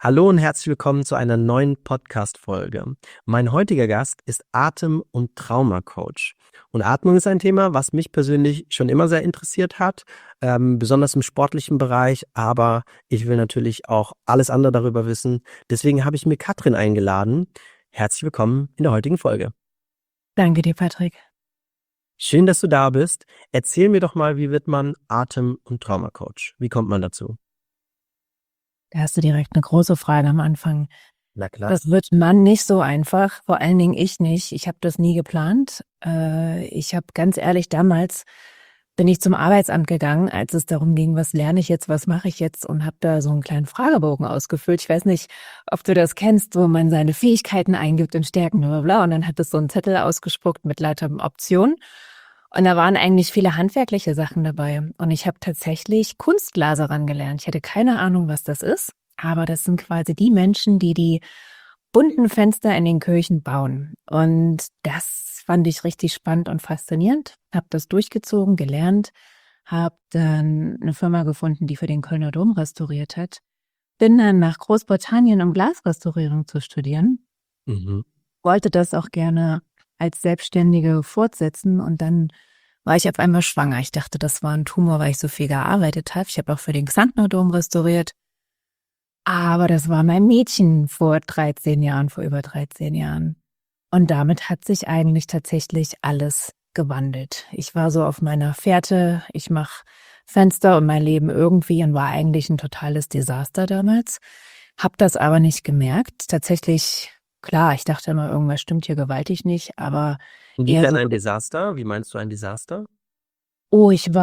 Hallo und herzlich willkommen zu einer neuen Podcast-Folge. Mein heutiger Gast ist Atem- und Traumacoach. Und Atmung ist ein Thema, was mich persönlich schon immer sehr interessiert hat, besonders im sportlichen Bereich, aber ich will natürlich auch alles andere darüber wissen. Deswegen habe ich mir Katrin eingeladen. Herzlich willkommen in der heutigen Folge. Danke dir, Patrick. Schön, dass du da bist. Erzähl mir doch mal, wie wird man Atem- und Traumacoach? Wie kommt man dazu? Da hast du direkt eine große Frage am Anfang. Na klar. Das wird man nicht so einfach, vor allen Dingen ich nicht. Ich habe das nie geplant. Ich habe ganz ehrlich, damals bin ich zum Arbeitsamt gegangen, als es darum ging, was lerne ich jetzt, was mache ich jetzt, und habe da so einen kleinen Fragebogen ausgefüllt. Ich weiß nicht, ob du das kennst, wo man seine Fähigkeiten eingibt und Stärken, bla bla bla, und dann hat es so einen Zettel ausgespuckt mit lauter Optionen. Und da waren eigentlich viele handwerkliche Sachen dabei. Und ich habe tatsächlich Kunstglaserern gelernt. Ich hatte keine Ahnung, was das ist, aber das sind quasi die Menschen, die die bunten Fenster in den Kirchen bauen. Und das fand ich richtig spannend und faszinierend. Habe das durchgezogen, gelernt, habe dann eine Firma gefunden, die für den Kölner Dom restauriert hat. Bin dann nach Großbritannien, um Glasrestaurierung zu studieren. Mhm. Wollte das auch gerne als Selbstständige fortsetzen, und dann war ich auf einmal schwanger. Ich dachte, das war ein Tumor, weil ich so viel gearbeitet habe. Ich habe auch für den Xantner Dom restauriert. Aber das war mein Mädchen vor über 13 Jahren. Und damit hat sich eigentlich tatsächlich alles gewandelt. Ich war so auf meiner Fährte, ich mache Fenster und mein Leben irgendwie, und war eigentlich ein totales Desaster damals. Hab das aber nicht gemerkt. Tatsächlich, klar, ich dachte immer, irgendwas stimmt hier gewaltig nicht, aber eher Inwiefern so, ein Desaster? Wie meinst du ein Desaster? ich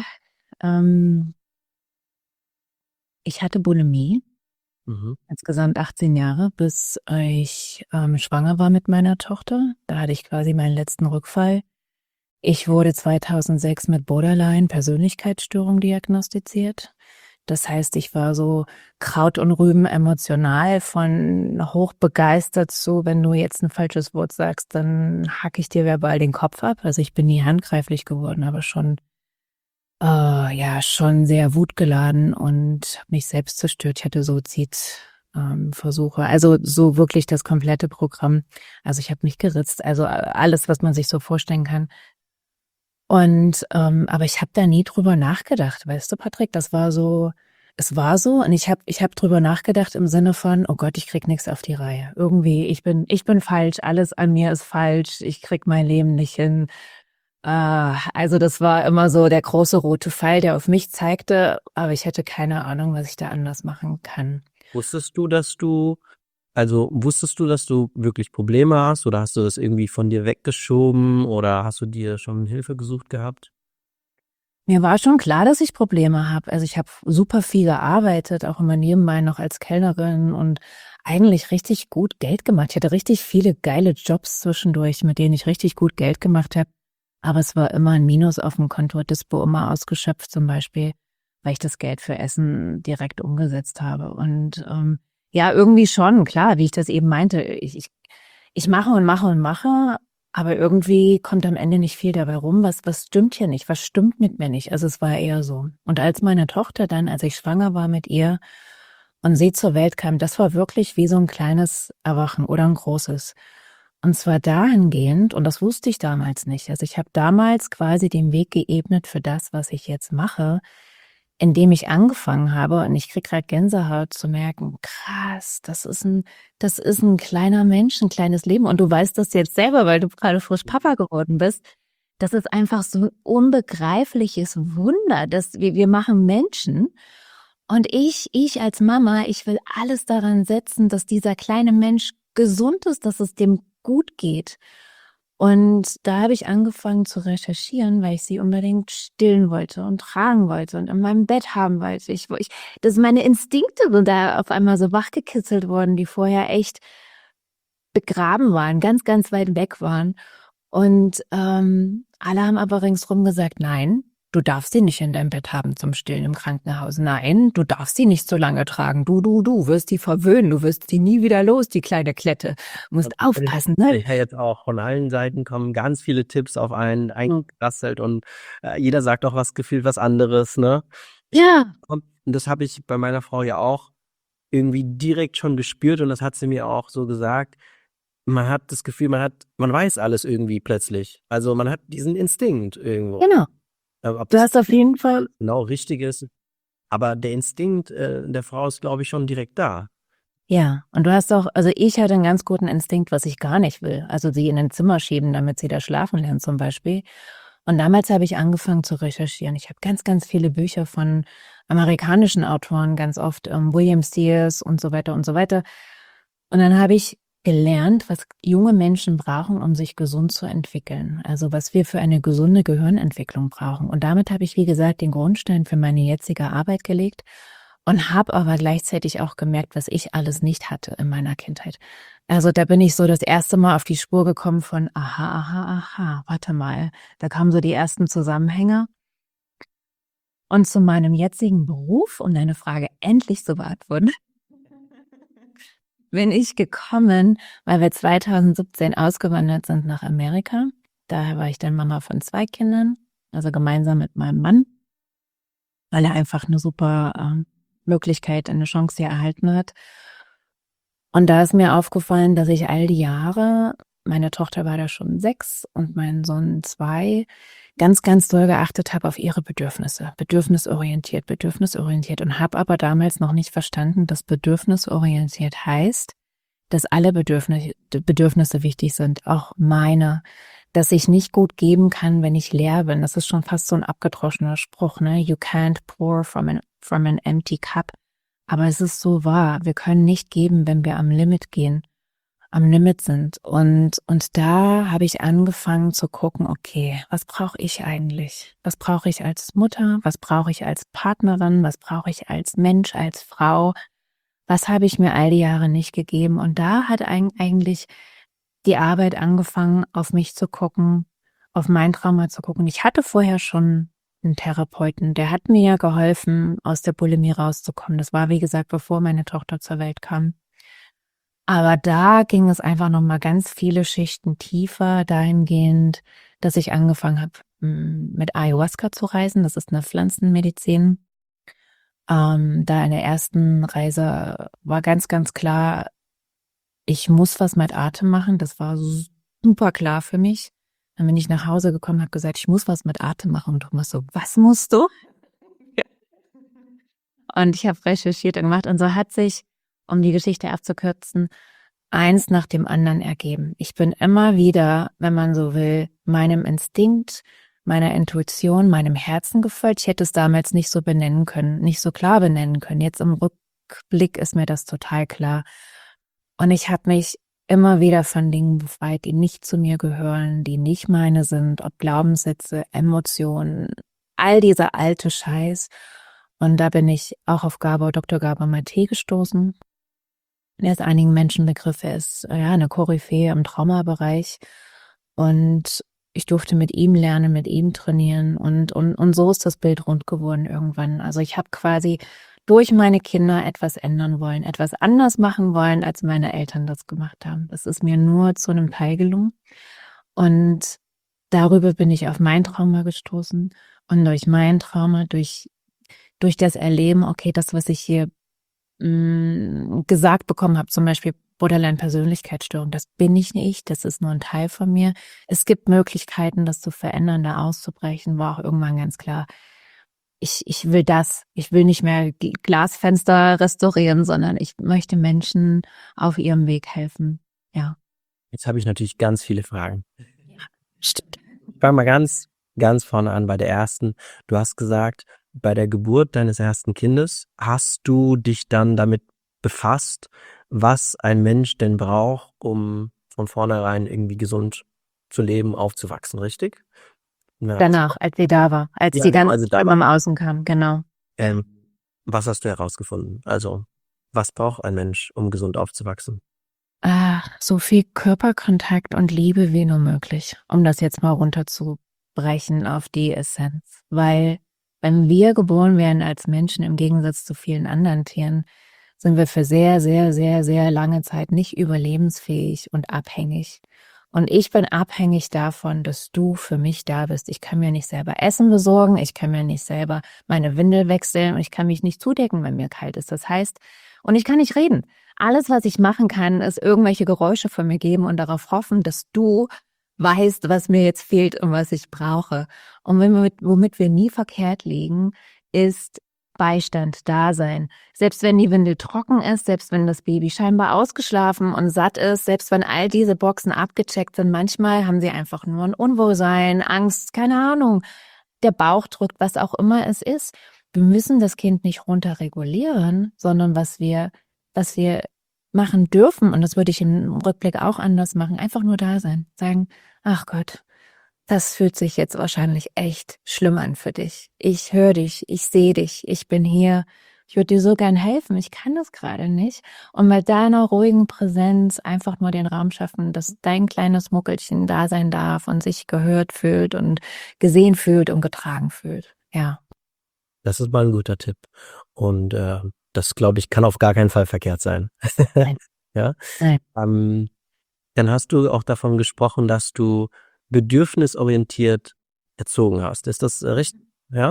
hatte Bulimie. Mhm. Insgesamt 18 Jahre, bis ich schwanger war mit meiner Tochter. Da hatte ich quasi meinen letzten Rückfall. Ich wurde 2006 mit Borderline-Persönlichkeitsstörung diagnostiziert. Das heißt, ich war so Kraut und Rüben emotional, von hochbegeistert zu, wenn du jetzt ein falsches Wort sagst, dann hacke ich dir verbal den Kopf ab. Also ich bin nie handgreiflich geworden, aber schon schon sehr wutgeladen und habe mich selbst zerstört. Ich hatte Suizidversuche. Also so wirklich das komplette Programm. Also ich habe mich geritzt. Also alles, was man sich so vorstellen kann. Und aber ich habe da nie drüber nachgedacht, weißt du, Patrick? Es war so, und ich hab drüber nachgedacht im Sinne von, oh Gott, ich krieg nichts auf die Reihe. Irgendwie, ich bin falsch, alles an mir ist falsch, ich krieg mein Leben nicht hin. Also das war immer so der große rote Pfeil, der auf mich zeigte, aber ich hätte keine Ahnung, was ich da anders machen kann. Wusstest du, dass du wirklich Probleme hast, oder hast du das irgendwie von dir weggeschoben, oder hast du dir schon Hilfe gesucht gehabt? Mir war schon klar, dass ich Probleme habe. Also ich habe super viel gearbeitet, auch immer nebenbei noch als Kellnerin, und eigentlich richtig gut Geld gemacht. Ich hatte richtig viele geile Jobs zwischendurch, mit denen ich richtig gut Geld gemacht habe. Aber es war immer ein Minus auf dem Konto, Dispo immer ausgeschöpft zum Beispiel, weil ich das Geld für Essen direkt umgesetzt habe. Und ja, irgendwie schon, klar, wie ich das eben meinte. Ich mache und mache und mache, aber irgendwie kommt am Ende nicht viel dabei rum. Was stimmt hier nicht? Was stimmt mit mir nicht? Also es war eher so. Und als meine Tochter dann, als ich schwanger war mit ihr und sie zur Welt kam, das war wirklich wie so ein kleines Erwachen oder ein großes. Und zwar dahingehend, und das wusste ich damals nicht. Also ich habe damals quasi den Weg geebnet für das, was ich jetzt mache, indem ich angefangen habe, und ich krieg gerade Gänsehaut zu merken, krass, das ist ein kleiner Mensch, ein kleines Leben. Und du weißt das jetzt selber, weil du gerade frisch Papa geworden bist. Das ist einfach so ein unbegreifliches Wunder, dass wir machen Menschen. Und ich als Mama, ich will alles daran setzen, dass dieser kleine Mensch gesund ist, dass es dem gut geht. Und da habe ich angefangen zu recherchieren, weil ich sie unbedingt stillen wollte und tragen wollte und in meinem Bett haben wollte. Meine Instinkte sind da auf einmal so wachgekitzelt worden, die vorher echt begraben waren, ganz, ganz weit weg waren. Und alle haben aber ringsrum gesagt, nein, du darfst sie nicht in deinem Bett haben zum Stillen im Krankenhaus. Nein, du darfst sie nicht so lange tragen. Du wirst die verwöhnen, du wirst sie nie wieder los, die kleine Klette. Du musst aufpassen, ne? Ich höre jetzt auch von allen Seiten kommen ganz viele Tipps auf einen eingerasselt, und jeder sagt auch was gefühlt was anderes, ne? Ja, Und das habe ich bei meiner Frau ja auch irgendwie direkt schon gespürt und das hat sie mir auch so gesagt. Man hat das Gefühl, man weiß alles irgendwie plötzlich. Also man hat diesen Instinkt irgendwo. Genau. Ob Du das hast auf jeden Fall, genau richtig ist, aber der Instinkt der Frau ist, glaube ich, schon direkt da. ja. Und du hast auch, also ich hatte einen ganz guten Instinkt, was ich gar nicht will. Also sie in ein Zimmer schieben, damit sie da schlafen lernt zum Beispiel. Und damals habe ich angefangen zu recherchieren. Ich habe ganz, ganz viele Bücher von amerikanischen Autoren, ganz oft William Sears und so weiter und so weiter. Und dann habe ich gelernt, was junge Menschen brauchen, um sich gesund zu entwickeln. Also was wir für eine gesunde Gehirnentwicklung brauchen. Und damit habe ich, wie gesagt, den Grundstein für meine jetzige Arbeit gelegt und habe aber gleichzeitig auch gemerkt, was ich alles nicht hatte in meiner Kindheit. Also da bin ich so das erste Mal auf die Spur gekommen von, aha, warte mal. Da kamen so die ersten Zusammenhänge. Und zu meinem jetzigen Beruf, um deine Frage endlich zu beantworten, bin ich gekommen, weil wir 2017 ausgewandert sind nach Amerika. Da war ich dann Mama von 2 Kindern, also gemeinsam mit meinem Mann, weil er einfach eine super Möglichkeit, eine Chance hier erhalten hat. Und da ist mir aufgefallen, dass ich all die Jahre, meine Tochter war da schon 6 und mein Sohn 2, ganz, ganz doll geachtet habe auf ihre Bedürfnisse. Bedürfnisorientiert und habe aber damals noch nicht verstanden, dass bedürfnisorientiert heißt, dass alle Bedürfnisse wichtig sind, auch meine, dass ich nicht gut geben kann, wenn ich leer bin. Das ist schon fast so ein abgedroschener Spruch, ne? You can't pour from an empty cup. Aber es ist so wahr. Wir können nicht geben, wenn wir am Limit gehen, am Limit sind. Und da habe ich angefangen zu gucken, okay, was brauche ich eigentlich? Was brauche ich als Mutter? Was brauche ich als Partnerin? Was brauche ich als Mensch, als Frau? Was habe ich mir all die Jahre nicht gegeben? Und da hat eigentlich die Arbeit angefangen, auf mich zu gucken, auf mein Trauma zu gucken. Ich hatte vorher schon einen Therapeuten, der hat mir ja geholfen, aus der Bulimie rauszukommen. Das war, wie gesagt, bevor meine Tochter zur Welt kam. Aber da ging es einfach nochmal ganz viele Schichten tiefer, dahingehend, dass ich angefangen habe, mit Ayahuasca zu reisen. Das ist eine Pflanzenmedizin. Da in der ersten Reise war ganz, ganz klar, ich muss was mit Atem machen. Das war super klar für mich. Dann bin ich nach Hause gekommen, habe gesagt, ich muss was mit Atem machen. Und Thomas so, was musst du? Ja. Und ich habe recherchiert und gemacht. Und so hat sich, um die Geschichte abzukürzen, eins nach dem anderen ergeben. Ich bin immer wieder, wenn man so will, meinem Instinkt, meiner Intuition, meinem Herzen gefolgt. Ich hätte es damals nicht so benennen können, nicht so klar benennen können. Jetzt im Rückblick ist mir das total klar. Und ich habe mich immer wieder von Dingen befreit, die nicht zu mir gehören, die nicht meine sind, ob Glaubenssätze, Emotionen, all dieser alte Scheiß. Und da bin ich auch auf Dr. Gabor Maté gestoßen. Er ist einigen Menschen Begriff, er ist eine Koryphäe im Traumabereich. Und ich durfte mit ihm lernen, mit ihm trainieren und so ist das Bild rund geworden irgendwann. Also ich habe quasi durch meine Kinder etwas ändern wollen, etwas anders machen wollen, als meine Eltern das gemacht haben. Das ist mir nur zu einem Teil gelungen. Und darüber bin ich auf mein Trauma gestoßen. Und durch mein Trauma, durch das Erleben, okay, das, was ich hier gesagt bekommen habe, zum Beispiel Borderline-Persönlichkeitsstörung, das bin ich nicht, das ist nur ein Teil von mir. Es gibt Möglichkeiten, das zu verändern, da auszubrechen, war auch irgendwann ganz klar. Ich will nicht mehr Glasfenster restaurieren, sondern ich möchte Menschen auf ihrem Weg helfen. Ja. Jetzt habe ich natürlich ganz viele Fragen. Ja, stimmt. Ich fange mal ganz, ganz vorne an bei der ersten. Du hast gesagt, bei der Geburt deines ersten Kindes hast du dich dann damit befasst, was ein Mensch denn braucht, um von vornherein irgendwie gesund zu leben, aufzuwachsen, richtig? Ja. Danach, als sie da war, als Ja, sie genau, dann also da beim Außen kam, genau. Was hast du herausgefunden? Also, was braucht ein Mensch, um gesund aufzuwachsen? So viel Körperkontakt und Liebe wie nur möglich, um das jetzt mal runterzubrechen auf die Essenz. Weil wenn wir geboren werden als Menschen im Gegensatz zu vielen anderen Tieren, sind wir für sehr, sehr, sehr, sehr lange Zeit nicht überlebensfähig und abhängig. Und ich bin abhängig davon, dass du für mich da bist. Ich kann mir nicht selber Essen besorgen, ich kann mir nicht selber meine Windel wechseln und ich kann mich nicht zudecken, wenn mir kalt ist. Das heißt, Und ich kann nicht reden. Alles, was ich machen kann, ist irgendwelche Geräusche von mir geben und darauf hoffen, dass du weißt, was mir jetzt fehlt und was ich brauche. Und womit wir nie verkehrt liegen, ist Beistand, Dasein. Selbst wenn die Windel trocken ist, selbst wenn das Baby scheinbar ausgeschlafen und satt ist, selbst wenn all diese Boxen abgecheckt sind, manchmal haben sie einfach nur ein Unwohlsein, Angst, keine Ahnung, der Bauch drückt, was auch immer es ist. Wir müssen das Kind nicht runterregulieren, sondern was wir machen dürfen, und das würde ich im Rückblick auch anders machen, einfach nur da sein. Sagen, ach Gott, das fühlt sich jetzt wahrscheinlich echt schlimm an für dich. Ich höre dich, ich sehe dich, ich bin hier. Ich würde dir so gern helfen, ich kann das gerade nicht. Und mit deiner ruhigen Präsenz einfach nur den Raum schaffen, dass dein kleines Muckelchen da sein darf und sich gehört fühlt und gesehen fühlt und getragen fühlt. Ja. Das ist mal ein guter Tipp. Und das, glaube ich, kann auf gar keinen Fall verkehrt sein. Nein. Ja. Nein. Dann hast du auch davon gesprochen, dass du bedürfnisorientiert erzogen hast. Ist das richtig? Ja.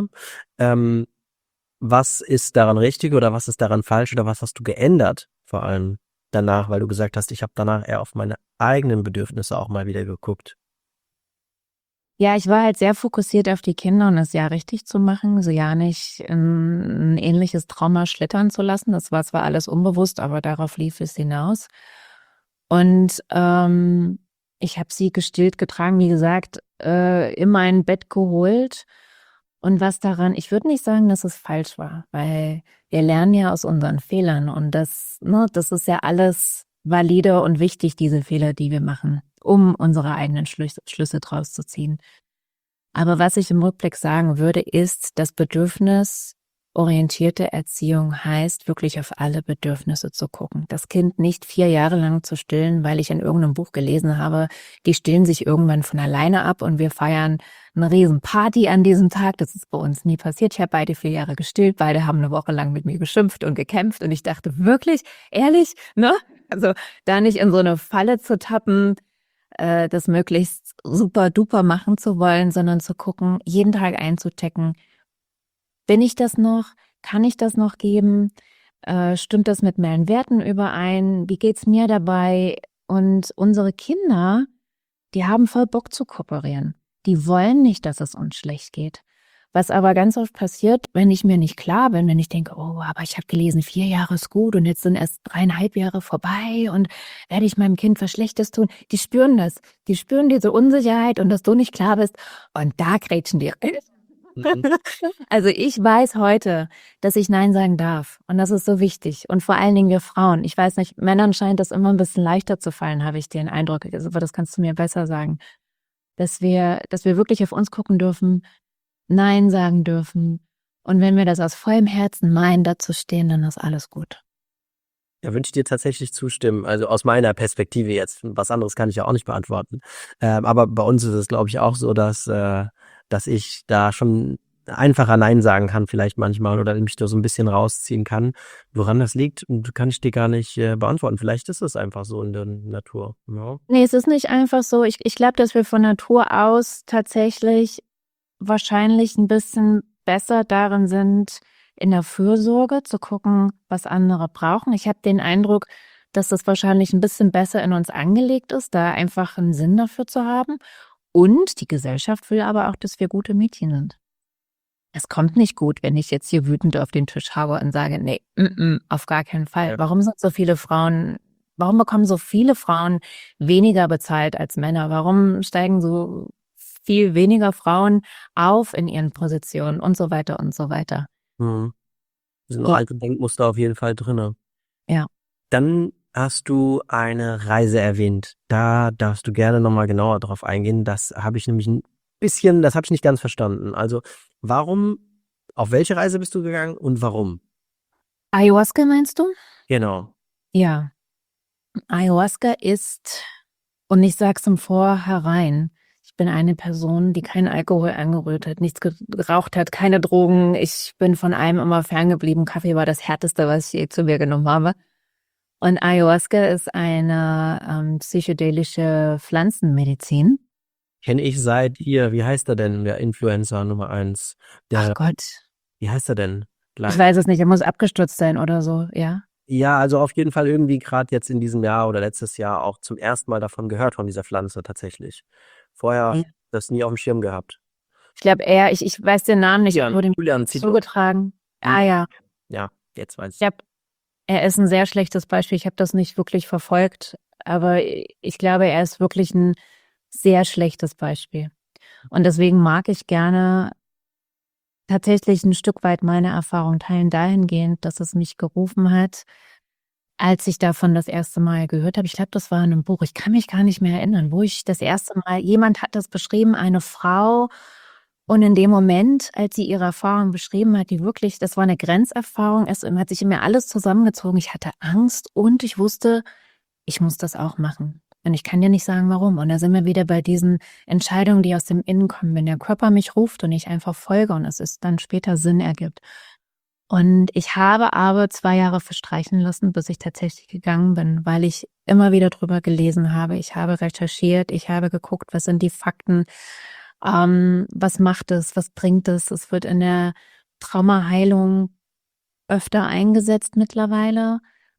Was ist daran richtig oder was ist daran falsch oder was hast du geändert, vor allem danach, weil du gesagt hast, ich habe danach eher auf meine eigenen Bedürfnisse auch mal wieder geguckt. Ja, ich war halt sehr fokussiert auf die Kinder und das ja richtig zu machen, so ja nicht ein ähnliches Trauma schlittern zu lassen. Das war zwar alles unbewusst, aber darauf lief es hinaus. Und ich habe sie gestillt, getragen, wie gesagt, in mein Bett geholt. Und was daran, ich würde nicht sagen, dass es falsch war, weil wir lernen ja aus unseren Fehlern und das ist ja alles valide und wichtig, diese Fehler, die wir machen, um unsere eigenen Schlüsse draus zu ziehen. Aber was ich im Rückblick sagen würde, ist, dass bedürfnisorientierte Erziehung heißt, wirklich auf alle Bedürfnisse zu gucken. Das Kind nicht 4 Jahre lang zu stillen, weil ich in irgendeinem Buch gelesen habe, die stillen sich irgendwann von alleine ab und wir feiern eine riesen Party an diesem Tag. Das ist bei uns nie passiert. Ich habe beide 4 Jahre gestillt, beide haben eine Woche lang mit mir geschimpft und gekämpft und ich dachte, wirklich, ehrlich, ne? Also da nicht in so eine Falle zu tappen, das möglichst super duper machen zu wollen, sondern zu gucken, jeden Tag einzuchecken, bin ich das noch? Kann ich das noch geben? Stimmt das mit meinen Werten überein? Wie geht's mir dabei? Und unsere Kinder, die haben voll Bock zu kooperieren. Die wollen nicht, dass es uns schlecht geht. Was aber ganz oft passiert, wenn ich mir nicht klar bin, wenn ich denke, oh, aber ich habe gelesen, 4 Jahre ist gut und jetzt sind erst 3,5 Jahre vorbei und werde ich meinem Kind was Schlechtes tun. Die spüren das. Die spüren diese Unsicherheit und dass du nicht klar bist. Und da grätschen die. Also ich weiß heute, dass ich Nein sagen darf. Und das ist so wichtig. Und vor allen Dingen wir Frauen. Ich weiß nicht, Männern scheint das immer ein bisschen leichter zu fallen, habe ich den Eindruck. Aber das kannst du mir besser sagen. Dass wir wirklich auf uns gucken dürfen, Nein sagen dürfen. Und wenn wir das aus vollem Herzen meinen, dazu stehen, dann ist alles gut. Ja, würde ich dir tatsächlich zustimmen. Also aus meiner Perspektive jetzt. Was anderes kann ich ja auch nicht beantworten. Aber bei uns ist es, glaube ich, auch so, dass ich da schon einfacher Nein sagen kann vielleicht manchmal oder mich da so ein bisschen rausziehen kann. Woran das liegt, kann ich dir gar nicht beantworten. Vielleicht ist es einfach so in der Natur. Ja. Nee, es ist nicht einfach so. Ich glaube, dass wir von Natur aus tatsächlich wahrscheinlich ein bisschen besser darin sind, in der Fürsorge zu gucken, was andere brauchen. Ich habe den Eindruck, dass das wahrscheinlich ein bisschen besser in uns angelegt ist, da einfach einen Sinn dafür zu haben. Und die Gesellschaft will aber auch, dass wir gute Mädchen sind. Es kommt nicht gut, wenn ich jetzt hier wütend auf den Tisch haue und sage, nee, auf gar keinen Fall. Ja. Warum bekommen so viele Frauen weniger bezahlt als Männer? Warum steigen so viel weniger Frauen auf in ihren Positionen und so weiter und so weiter? Da sind noch alte Denkmuster auf jeden Fall drin. Ja. Dann hast du eine Reise erwähnt. Da darfst du gerne nochmal genauer drauf eingehen. Das habe ich nämlich das habe ich nicht ganz verstanden. Also auf welche Reise bist du gegangen und warum? Ayahuasca meinst du? Genau. Ja. Ayahuasca ist, und ich sag's im Vorhinein, ich bin eine Person, die keinen Alkohol angerührt hat, nichts geraucht hat, keine Drogen. Ich bin von allem immer ferngeblieben. Kaffee war das Härteste, was ich je zu mir genommen habe. Und Ayahuasca ist eine psychedelische Pflanzenmedizin. Kenne ich seit wie heißt er denn, der Influencer Nummer 1? Ach Gott. Wie heißt er denn? Ich weiß es nicht, er muss abgestürzt sein oder so, ja. Ja, also auf jeden Fall irgendwie gerade jetzt in diesem Jahr oder letztes Jahr auch zum ersten Mal davon gehört, von dieser Pflanze tatsächlich. Vorher Ja. das nie auf dem Schirm gehabt. Ich glaube ich weiß den Namen nicht, wurde mir Julian Zitrus. zugetragen. Ah ja, Ja, jetzt weiß ich glaube, er ist ein sehr schlechtes Beispiel. Ich habe das nicht wirklich verfolgt, aber ich glaube, er ist wirklich ein sehr schlechtes Beispiel. Und deswegen mag ich gerne tatsächlich ein Stück weit meine Erfahrung teilen, dahingehend, dass es mich gerufen hat, als ich davon das erste Mal gehört habe. Ich glaube, das war in einem Buch. Ich kann mich gar nicht mehr erinnern, wo ich das erste Mal, jemand hat das beschrieben, eine Frau. Und in dem Moment, als sie ihre Erfahrung beschrieben hat, die wirklich, das war eine Grenzerfahrung, es hat sich in mir alles zusammengezogen. Ich hatte Angst und ich wusste, ich muss das auch machen. Und ich kann dir nicht sagen, warum. Und da sind wir wieder bei diesen Entscheidungen, die aus dem Innen kommen. Wenn der Körper mich ruft und ich einfach folge und es ist dann später Sinn ergibt. Und ich habe aber 2 Jahre verstreichen lassen, bis ich tatsächlich gegangen bin, weil ich immer wieder drüber gelesen habe. Ich habe recherchiert, ich habe geguckt, was sind die Fakten, was macht es, was bringt es. Es wird in der Traumaheilung öfter eingesetzt mittlerweile,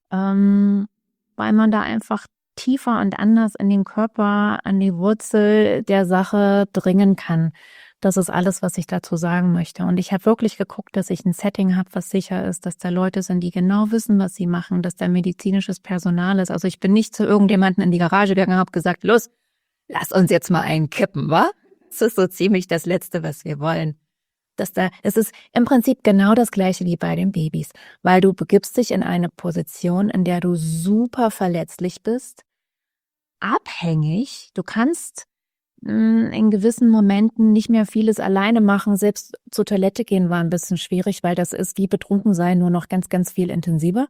weil man da einfach tiefer und anders in den Körper, an die Wurzel der Sache dringen kann. Das ist alles, was ich dazu sagen möchte. Und ich habe wirklich geguckt, dass ich ein Setting habe, was sicher ist, dass da Leute sind, die genau wissen, was sie machen, dass da medizinisches Personal ist. Also ich bin nicht zu irgendjemandem in die Garage gegangen und habe gesagt, los, lass uns jetzt mal einen kippen, wa? Das ist so ziemlich das Letzte, was wir wollen. Es ist im Prinzip genau das Gleiche wie bei den Babys, weil du begibst dich in eine Position, in der du super verletzlich bist, abhängig. Du kannst in gewissen Momenten nicht mehr vieles alleine machen. Selbst zur Toilette gehen war ein bisschen schwierig, weil das ist wie betrunken sein, nur noch ganz, ganz viel intensiver.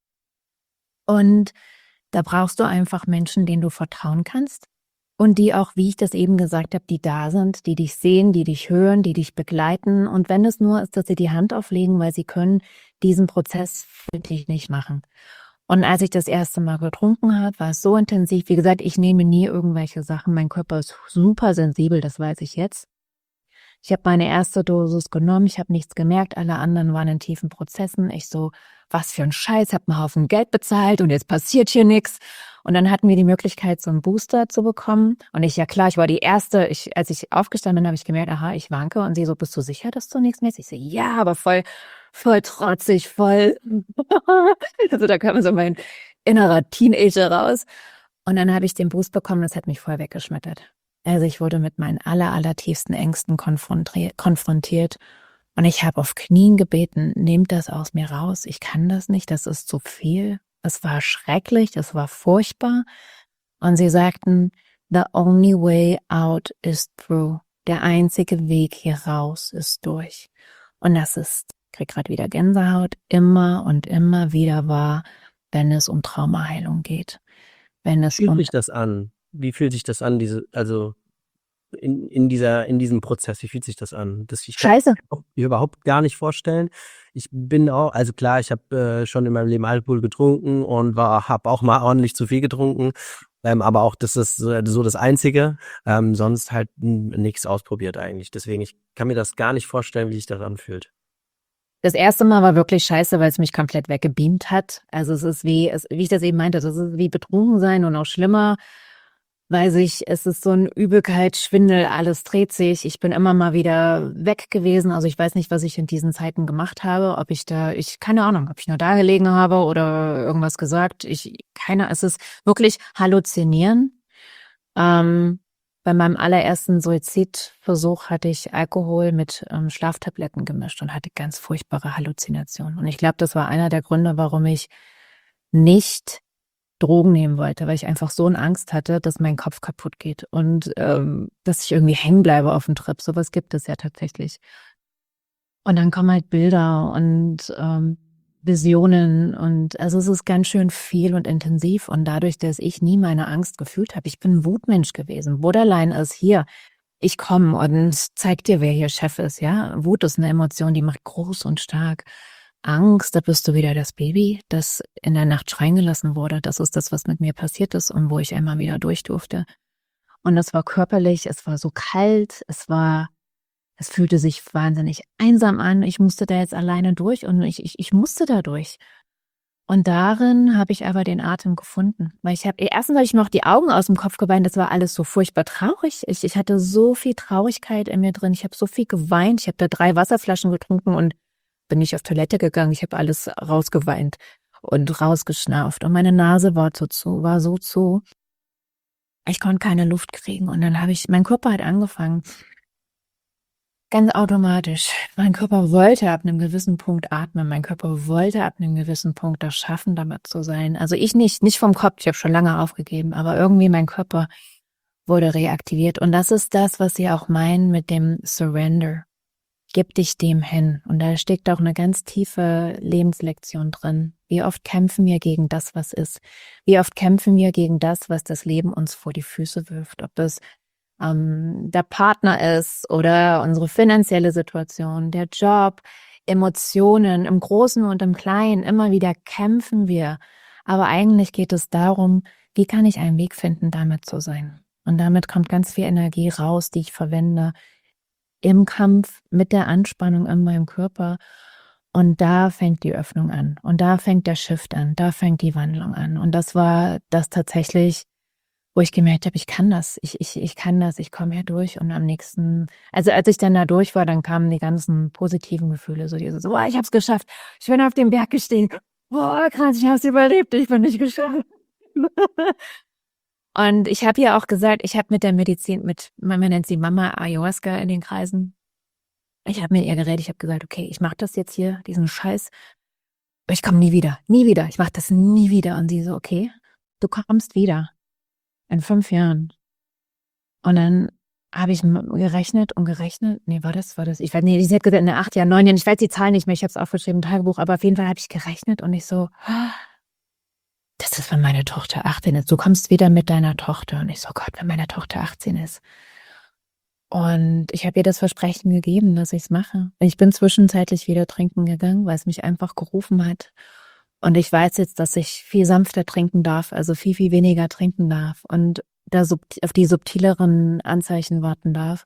Und da brauchst du einfach Menschen, denen du vertrauen kannst. Und die auch, wie ich das eben gesagt habe, die da sind, die dich sehen, die dich hören, die dich begleiten. Und wenn es nur ist, dass sie die Hand auflegen, weil sie können diesen Prozess für dich nicht machen. Und als ich das erste Mal getrunken habe, war es so intensiv. Wie gesagt, ich nehme nie irgendwelche Sachen. Mein Körper ist super sensibel, das weiß ich jetzt. Ich habe meine erste Dosis genommen, ich habe nichts gemerkt, alle anderen waren in tiefen Prozessen. Ich so, was für ein Scheiß, hab einen Haufen Geld bezahlt und jetzt passiert hier nichts. Und dann hatten wir die Möglichkeit, so einen Booster zu bekommen. Und ich war die Erste, als ich aufgestanden bin, habe ich gemerkt, aha, ich wanke. Und sie so, bist du sicher, dass du nichts merkst? Ich so, ja, aber voll trotzig, voll. Also da kam so mein innerer Teenager raus. Und dann habe ich den Boost bekommen, das hat mich voll weggeschmettert. Also ich wurde mit meinen allertiefsten Ängsten konfrontiert. Und ich habe auf Knien gebeten, nehmt das aus mir raus. Ich kann das nicht, das ist zu viel. Es war schrecklich, es war furchtbar. Und sie sagten, the only way out is through. Der einzige Weg hier raus ist durch. Und das ist, ich krieg gerade wieder Gänsehaut, immer und immer wieder wahr, wenn es um Traumaheilung geht. Wie fühlt sich das an? Wie fühlt sich das an, in diesem Prozess, wie fühlt sich das an? Ich kann Scheiße. mir überhaupt gar nicht vorstellen. Ich bin auch, also klar, ich habe schon in meinem Leben Alkohol getrunken und habe auch mal ordentlich zu viel getrunken. Aber auch das ist so das Einzige. Sonst halt nichts ausprobiert eigentlich. Deswegen, ich kann mir das gar nicht vorstellen, wie sich das anfühlt. Das erste Mal war wirklich scheiße, weil es mich komplett weggebeamt hat. Also es ist wie ich das eben meinte, es ist wie betrunken sein und auch schlimmer, weil es ist so ein Übelkeit, Schwindel, alles dreht sich. Ich bin immer mal wieder weg gewesen. Also ich weiß nicht, was ich in diesen Zeiten gemacht habe, keine Ahnung, ob ich nur da gelegen habe oder irgendwas gesagt. Es ist wirklich halluzinieren. Bei meinem allerersten Suizidversuch hatte ich Alkohol mit Schlaftabletten gemischt und hatte ganz furchtbare Halluzinationen. Und ich glaube, das war einer der Gründe, warum ich nicht Drogen nehmen wollte, weil ich einfach so eine Angst hatte, dass mein Kopf kaputt geht und dass ich irgendwie hängen bleibe auf dem Trip. Sowas gibt es ja tatsächlich. Und dann kommen halt Bilder und Visionen und also es ist ganz schön viel und intensiv und dadurch, dass ich nie meine Angst gefühlt habe, ich bin ein Wutmensch gewesen. Borderline ist hier, ich komme und zeig dir, wer hier Chef ist, ja. Wut ist eine Emotion, die macht groß und stark. Angst, da bist du wieder das Baby, das in der Nacht schreien gelassen wurde. Das ist das, was mit mir passiert ist und wo ich einmal wieder durch durfte. Und das war körperlich, es war so kalt, es fühlte sich wahnsinnig einsam an. Ich musste da jetzt alleine durch und ich musste da durch. Und darin habe ich aber den Atem gefunden. Weil erstens habe ich mir auch die Augen aus dem Kopf geweint, das war alles so furchtbar traurig. Ich hatte so viel Traurigkeit in mir drin, ich habe so viel geweint, ich habe da 3 Wasserflaschen getrunken und bin nicht auf Toilette gegangen, ich habe alles rausgeweint und rausgeschnauft. Und meine Nase war so zu. Ich konnte keine Luft kriegen und dann mein Körper hat angefangen, ganz automatisch. Mein Körper wollte ab einem gewissen Punkt atmen. Mein Körper wollte ab einem gewissen Punkt das schaffen, damit zu sein. Also ich nicht vom Kopf, ich habe schon lange aufgegeben, aber irgendwie mein Körper wurde reaktiviert. Und das ist das, was sie auch meinen mit dem Surrender. Gib dich dem hin. Und da steckt auch eine ganz tiefe Lebenslektion drin. Wie oft kämpfen wir gegen das, was ist? Wie oft kämpfen wir gegen das, was das Leben uns vor die Füße wirft? Ob das der Partner ist oder unsere finanzielle Situation, der Job, Emotionen im Großen und im Kleinen, immer wieder kämpfen wir. Aber eigentlich geht es darum, wie kann ich einen Weg finden, damit zu sein? Und damit kommt ganz viel Energie raus, die ich verwende im Kampf mit der Anspannung in meinem Körper. Und da fängt die Öffnung an. Und da fängt der Shift an. Da fängt die Wandlung an. Und das war das tatsächlich, wo ich gemerkt habe, ich kann das, ich kann das, ich komme hier durch und am nächsten, also als ich dann da durch war, dann kamen die ganzen positiven Gefühle, so dieses, oh, ich habe es geschafft, ich bin auf dem Berg gestiegen, oh krass, ich habe es überlebt, ich bin nicht geschafft. Und ich habe ja auch gesagt, ich habe mit der Medizin, man nennt sie Mama Ayahuasca in den Kreisen, ich habe mit ihr geredet, ich habe gesagt, okay, ich mache das jetzt hier, diesen Scheiß, ich komme nie wieder, ich mache das nie wieder. Und sie so, okay, du kommst wieder. In 5 Jahren. Und dann habe ich gerechnet. Nee, war das? Ich weiß, nee, sie hat gesagt, in 8 Jahren, 9 Jahren, ich weiß die Zahl nicht mehr, ich habe es aufgeschrieben im Tagebuch, aber auf jeden Fall habe ich gerechnet und ich so, das ist, wenn meine Tochter 18 ist. Du kommst wieder mit deiner Tochter. Und ich so, Gott, wenn meine Tochter 18 ist. Und ich habe ihr das Versprechen gegeben, dass ich es mache. Ich bin zwischenzeitlich wieder trinken gegangen, weil es mich einfach gerufen hat. Und ich weiß jetzt, dass ich viel sanfter trinken darf, also viel, viel weniger trinken darf und da auf die subtileren Anzeichen warten darf.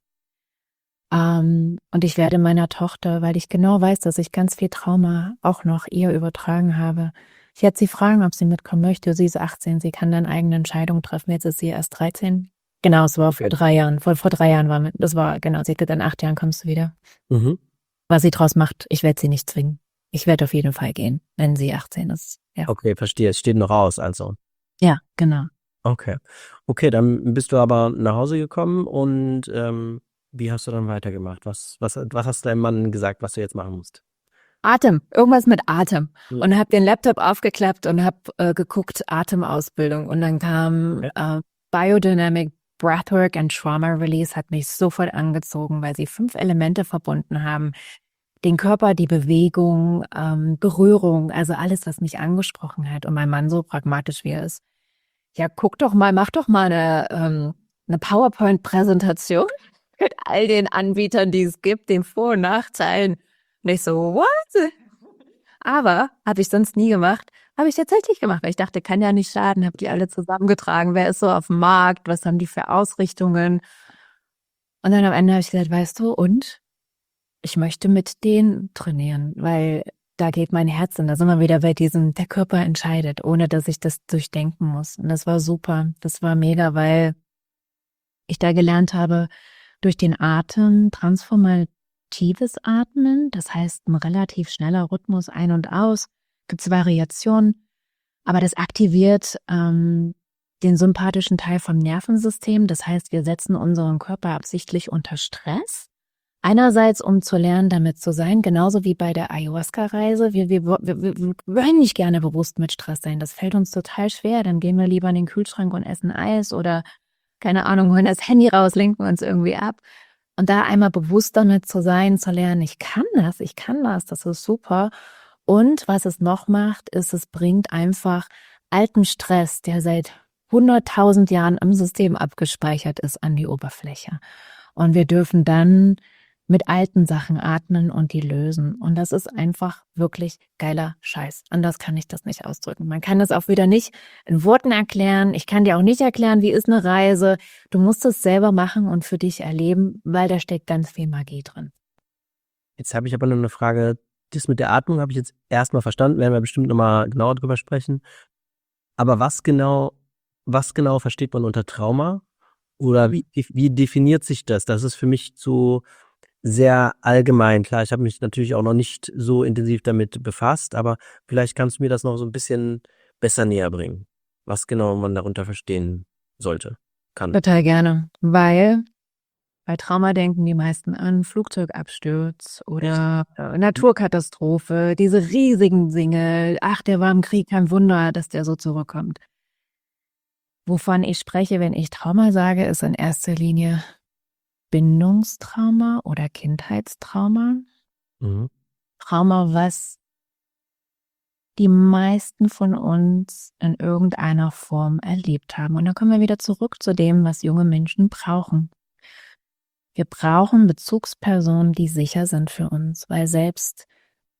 Und ich werde meiner Tochter, weil ich genau weiß, dass ich ganz viel Trauma auch noch ihr übertragen habe. Ich werde sie fragen, ob sie mitkommen möchte. Sie ist 18, sie kann dann eigene Entscheidungen treffen. Jetzt ist sie erst 13. Genau, es war vor 3 Jahren. Vor 3 Jahren genau, sie hat gesagt, in 8 Jahren kommst du wieder. Mhm. Was sie draus macht, ich werde sie nicht zwingen. Ich werde auf jeden Fall gehen, wenn sie 18 ist. Ja. Okay, verstehe. Es steht noch aus, also. Ja, genau. Okay, dann bist du aber nach Hause gekommen und wie hast du dann weitergemacht? Was hast du deinem Mann gesagt, was du jetzt machen musst? Atem, irgendwas mit Atem. Ja. Und habe den Laptop aufgeklappt und habe geguckt, Atemausbildung. Und dann kam Biodynamic Breathwork and Trauma Release, hat mich sofort angezogen, weil sie 5 Elemente verbunden haben. Den Körper, die Bewegung, Berührung, also alles, was mich angesprochen hat. Und mein Mann, so pragmatisch wie er ist, ja, mach doch mal eine PowerPoint-Präsentation mit all den Anbietern, die es gibt, den Vor- und Nachteilen. Und ich so, what? Aber habe ich sonst nie gemacht. Habe ich tatsächlich gemacht, weil ich dachte, kann ja nicht schaden. Habe die alle zusammengetragen. Wer ist so auf dem Markt? Was haben die für Ausrichtungen? Und dann am Ende habe ich gesagt, weißt du, und ich möchte mit denen trainieren, weil da geht mein Herz hin. Da sind wir wieder bei diesem, der Körper entscheidet, ohne dass ich das durchdenken muss. Und das war super. Das war mega, weil ich da gelernt habe, durch den Atem transformatives Atmen, das heißt ein relativ schneller Rhythmus ein und aus, gibt's Variationen, aber das aktiviert den sympathischen Teil vom Nervensystem. Das heißt, wir setzen unseren Körper absichtlich unter Stress. Einerseits, um zu lernen, damit zu sein, genauso wie bei der Ayahuasca-Reise. Wir wollen nicht gerne bewusst mit Stress sein. Das fällt uns total schwer. Dann gehen wir lieber in den Kühlschrank und essen Eis oder, keine Ahnung, holen das Handy raus, lenken uns irgendwie ab. Und da einmal bewusst damit zu sein, zu lernen, ich kann das, das ist super. Und was es noch macht, ist, es bringt einfach alten Stress, der seit 100.000 Jahren im System abgespeichert ist, an die Oberfläche. Und wir dürfen dann mit alten Sachen atmen und die lösen. Und das ist einfach wirklich geiler Scheiß. Anders kann ich das nicht ausdrücken. Man kann das auch wieder nicht in Worten erklären. Ich kann dir auch nicht erklären, wie ist eine Reise. Du musst es selber machen und für dich erleben, weil da steckt ganz viel Magie drin. Jetzt habe ich aber noch eine Frage das mit der Atmung habe ich jetzt erstmal verstanden, werden wir bestimmt nochmal genauer drüber sprechen. Aber was genau versteht man unter Trauma? Oder wie definiert sich das? Das ist für mich so sehr allgemein. Klar, ich habe mich natürlich auch noch nicht so intensiv damit befasst, aber vielleicht kannst du mir das noch so ein bisschen besser näher bringen, was genau man darunter verstehen sollte, kann. Total gerne, weil bei Trauma denken die meisten an Flugzeugabsturz oder Naturkatastrophe, diese riesigen Dinge. Ach, der war im Krieg, kein Wunder, dass der so zurückkommt. Wovon ich spreche, wenn ich Trauma sage, ist in erster Linie Bindungstrauma oder Kindheitstrauma. Mhm. Trauma, was die meisten von uns in irgendeiner Form erlebt haben. Und dann kommen wir wieder zurück zu dem, was junge Menschen brauchen. Wir brauchen Bezugspersonen, die sicher sind für uns, weil selbst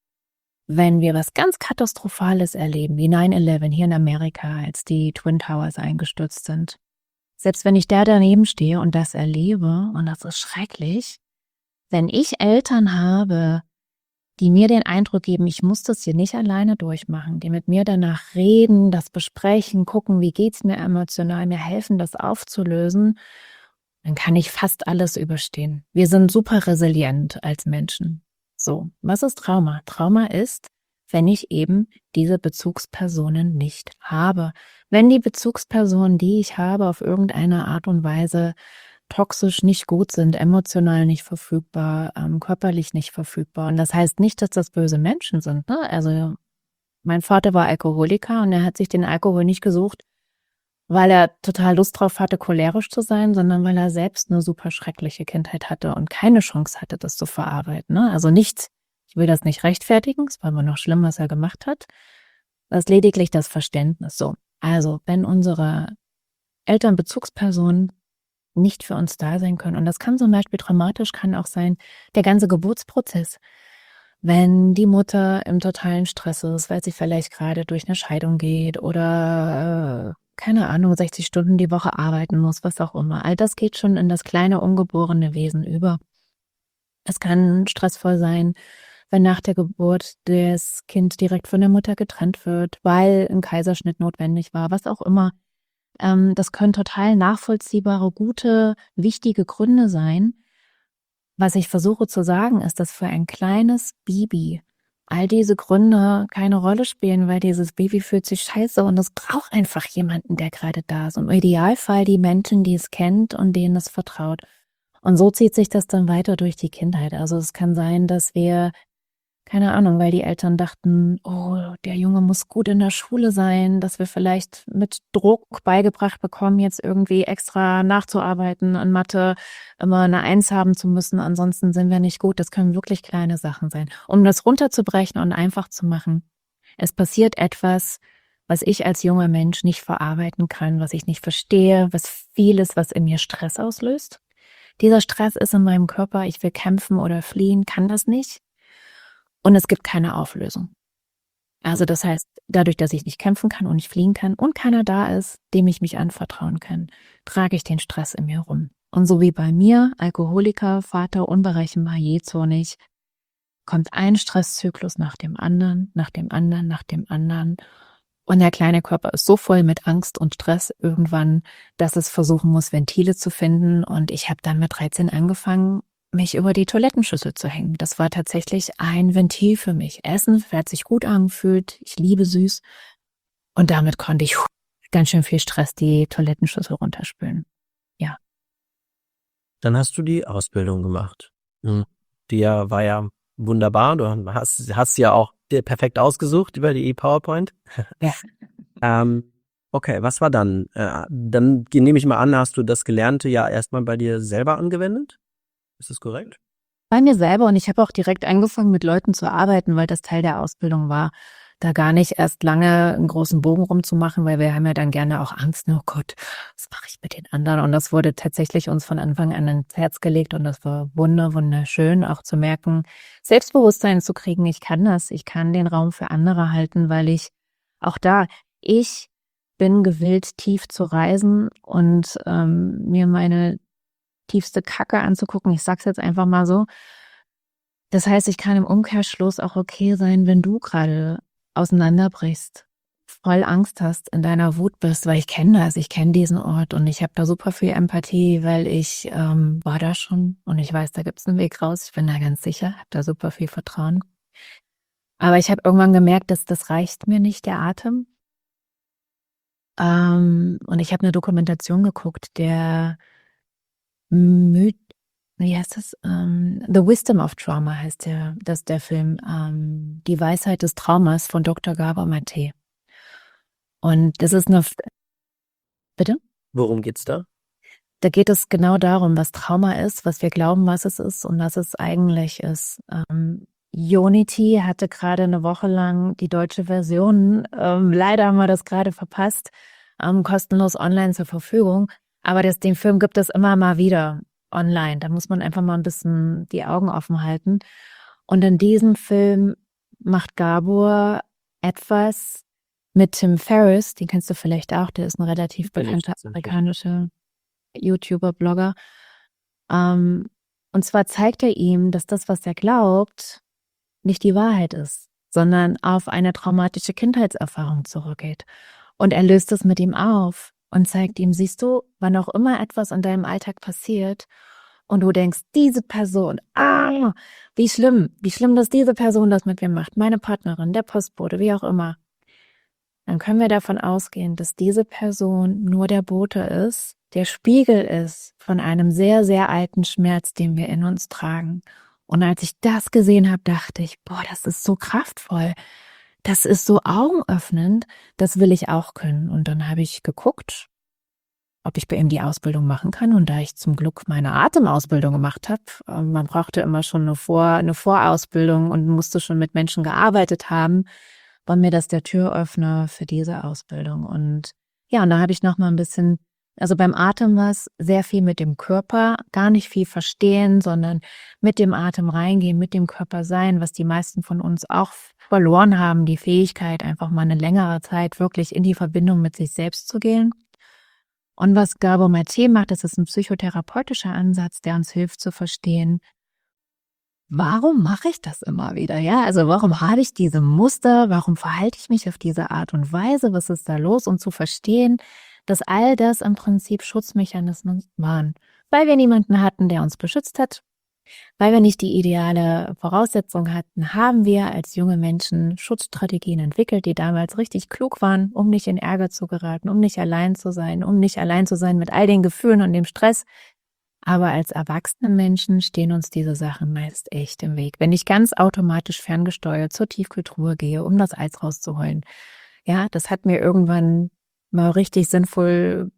wenn wir was ganz Katastrophales erleben, wie 9/11 hier in Amerika, als die Twin Towers eingestürzt sind, selbst wenn ich da daneben stehe und das erlebe, und das ist schrecklich, wenn ich Eltern habe, die mir den Eindruck geben, ich muss das hier nicht alleine durchmachen, die mit mir danach reden, das besprechen, gucken, wie geht's mir emotional, mir helfen, das aufzulösen, dann kann ich fast alles überstehen. Wir sind super resilient als Menschen. So, was ist Trauma? Trauma ist, wenn ich eben diese Bezugspersonen nicht habe. Wenn die Bezugspersonen, die ich habe, auf irgendeine Art und Weise toxisch nicht gut sind, emotional nicht verfügbar, körperlich nicht verfügbar. Und das heißt nicht, dass das böse Menschen sind, ne? Also mein Vater war Alkoholiker und er hat sich den Alkohol nicht gesucht, weil er total Lust drauf hatte, cholerisch zu sein, sondern weil er selbst eine super schreckliche Kindheit hatte und keine Chance hatte, das zu verarbeiten, ne? Also nicht, ich will das nicht rechtfertigen, es war aber noch schlimm, was er gemacht hat. Das ist lediglich das Verständnis. So, also wenn unsere Eltern, Bezugspersonen nicht für uns da sein können, und das kann zum Beispiel traumatisch, kann auch sein, der ganze Geburtsprozess. Wenn die Mutter im totalen Stress ist, weil sie vielleicht gerade durch eine Scheidung geht oder, keine Ahnung, 60 Stunden die Woche arbeiten muss, was auch immer. All das geht schon in das kleine ungeborene Wesen über. Es kann stressvoll sein, wenn nach der Geburt das Kind direkt von der Mutter getrennt wird, weil ein Kaiserschnitt notwendig war, was auch immer. Das können total nachvollziehbare, gute, wichtige Gründe sein. Was ich versuche zu sagen, ist, dass für ein kleines Baby all diese Gründe keine Rolle spielen, weil dieses Baby fühlt sich scheiße und es braucht einfach jemanden, der gerade da ist. Und im Idealfall die Menschen, die es kennt und denen es vertraut. Und so zieht sich das dann weiter durch die Kindheit. Also es kann sein, dass wir, keine Ahnung, weil die Eltern dachten, oh, der Junge muss gut in der Schule sein, dass wir vielleicht mit Druck beigebracht bekommen, jetzt irgendwie extra nachzuarbeiten an Mathe, immer eine 1 haben zu müssen, ansonsten sind wir nicht gut. Das können wirklich kleine Sachen sein. Um das runterzubrechen und einfach zu machen, es passiert etwas, was ich als junger Mensch nicht verarbeiten kann, was ich nicht verstehe, was viel ist, was in mir Stress auslöst. Dieser Stress ist in meinem Körper, ich will kämpfen oder fliehen, kann das nicht. Und es gibt keine Auflösung. Also das heißt, dadurch, dass ich nicht kämpfen kann und nicht fliehen kann und keiner da ist, dem ich mich anvertrauen kann, trage ich den Stress in mir rum. Und so wie bei mir, Alkoholiker, Vater, unberechenbar, jähzornig, kommt ein Stresszyklus nach dem anderen, nach dem anderen, nach dem anderen. Und der kleine Körper ist so voll mit Angst und Stress irgendwann, dass es versuchen muss, Ventile zu finden. Und ich habe dann mit 13 angefangen, mich über die Toilettenschüssel zu hängen. Das war tatsächlich ein Ventil für mich. Essen hat sich gut angefühlt. Ich liebe süß. Und damit konnte ich ganz schön viel Stress die Toilettenschüssel runterspülen. Ja. Dann hast du die Ausbildung gemacht. Die war ja wunderbar. Du hast ja auch dir perfekt ausgesucht über die PowerPoint. Ja. Okay, was war dann? Dann nehme ich mal an, hast du das Gelernte ja erstmal bei dir selber angewendet? Ist das korrekt? Bei mir selber, und ich habe auch direkt angefangen, mit Leuten zu arbeiten, weil das Teil der Ausbildung war, da gar nicht erst lange einen großen Bogen rumzumachen, weil wir haben ja dann gerne auch Angst, oh Gott, was mache ich mit den anderen? Und das wurde tatsächlich uns von Anfang an ins Herz gelegt und das war wunderschön, auch zu merken, Selbstbewusstsein zu kriegen, ich kann das, ich kann den Raum für andere halten, weil ich bin gewillt, tief zu reisen und mir meine tiefste Kacke anzugucken, ich sag's jetzt einfach mal so, Das heißt, ich kann im Umkehrschluss auch okay sein, wenn du gerade auseinanderbrichst, voll Angst hast, in deiner Wut bist, weil ich kenne das, ich kenne diesen Ort und ich habe da super viel Empathie, weil ich war da schon und ich weiß, da gibt's einen Weg raus. Ich bin da ganz sicher, habe da super viel Vertrauen. Aber ich habe irgendwann gemerkt, dass das reicht mir nicht, der Atem. Und ich habe eine Dokumentation geguckt, der wie heißt das? The Wisdom of Trauma heißt der Film. Die Weisheit des Traumas von Dr. Gabor Mate. Und das ist bitte? Worum geht's da? Da geht es genau darum, was Trauma ist, was wir glauben, was es ist und was es eigentlich ist. Unity hatte gerade eine Woche lang die deutsche Version. Leider haben wir das gerade verpasst. Kostenlos online zur Verfügung. Aber den Film gibt es immer mal wieder online. Da muss man einfach mal ein bisschen die Augen offen halten. Und in diesem Film macht Gabor etwas mit Tim Ferriss, den kennst du vielleicht auch, der ist ein relativ bekannter amerikanischer YouTuber, Blogger. Und zwar zeigt er ihm, dass das, was er glaubt, nicht die Wahrheit ist, sondern auf eine traumatische Kindheitserfahrung zurückgeht. Und er löst es mit ihm auf und zeigt ihm, siehst du, wann auch immer etwas in deinem Alltag passiert und du denkst, diese Person, wie schlimm, dass diese Person das mit mir macht, meine Partnerin, der Postbote, wie auch immer, dann können wir davon ausgehen, dass diese Person nur der Bote ist, der Spiegel ist von einem sehr, sehr alten Schmerz, den wir in uns tragen. Und als ich das gesehen habe, dachte ich, boah, das ist so kraftvoll. Das ist so augenöffnend, das will ich auch können. Und dann habe ich geguckt, ob ich bei ihm die Ausbildung machen kann. Und da ich zum Glück meine Atemausbildung gemacht habe, man brauchte immer schon eine Vorausbildung und musste schon mit Menschen gearbeitet haben, war mir das der Türöffner für diese Ausbildung. Und ja, und da habe ich noch mal ein bisschen, also beim Atem war es sehr viel mit dem Körper, gar nicht viel verstehen, sondern mit dem Atem reingehen, mit dem Körper sein, was die meisten von uns auch verloren haben, die Fähigkeit, einfach mal eine längere Zeit wirklich in die Verbindung mit sich selbst zu gehen. Und was Gabor Mate macht, das ist ein psychotherapeutischer Ansatz, der uns hilft zu verstehen, warum mache ich das immer wieder? Ja, also warum habe ich diese Muster? Warum verhalte ich mich auf diese Art und Weise? Was ist da los? Und zu verstehen, dass all das im Prinzip Schutzmechanismen waren. Weil wir niemanden hatten, der uns beschützt hat, weil wir nicht die ideale Voraussetzung hatten, haben wir als junge Menschen Schutzstrategien entwickelt, die damals richtig klug waren, um nicht in Ärger zu geraten, um nicht allein zu sein mit all den Gefühlen und dem Stress. Aber als erwachsene Menschen stehen uns diese Sachen meist echt im Weg. Wenn ich ganz automatisch ferngesteuert zur Tiefkühltruhe gehe, um das Eis rauszuholen, ja, das hat irgendwann richtig sinnvoll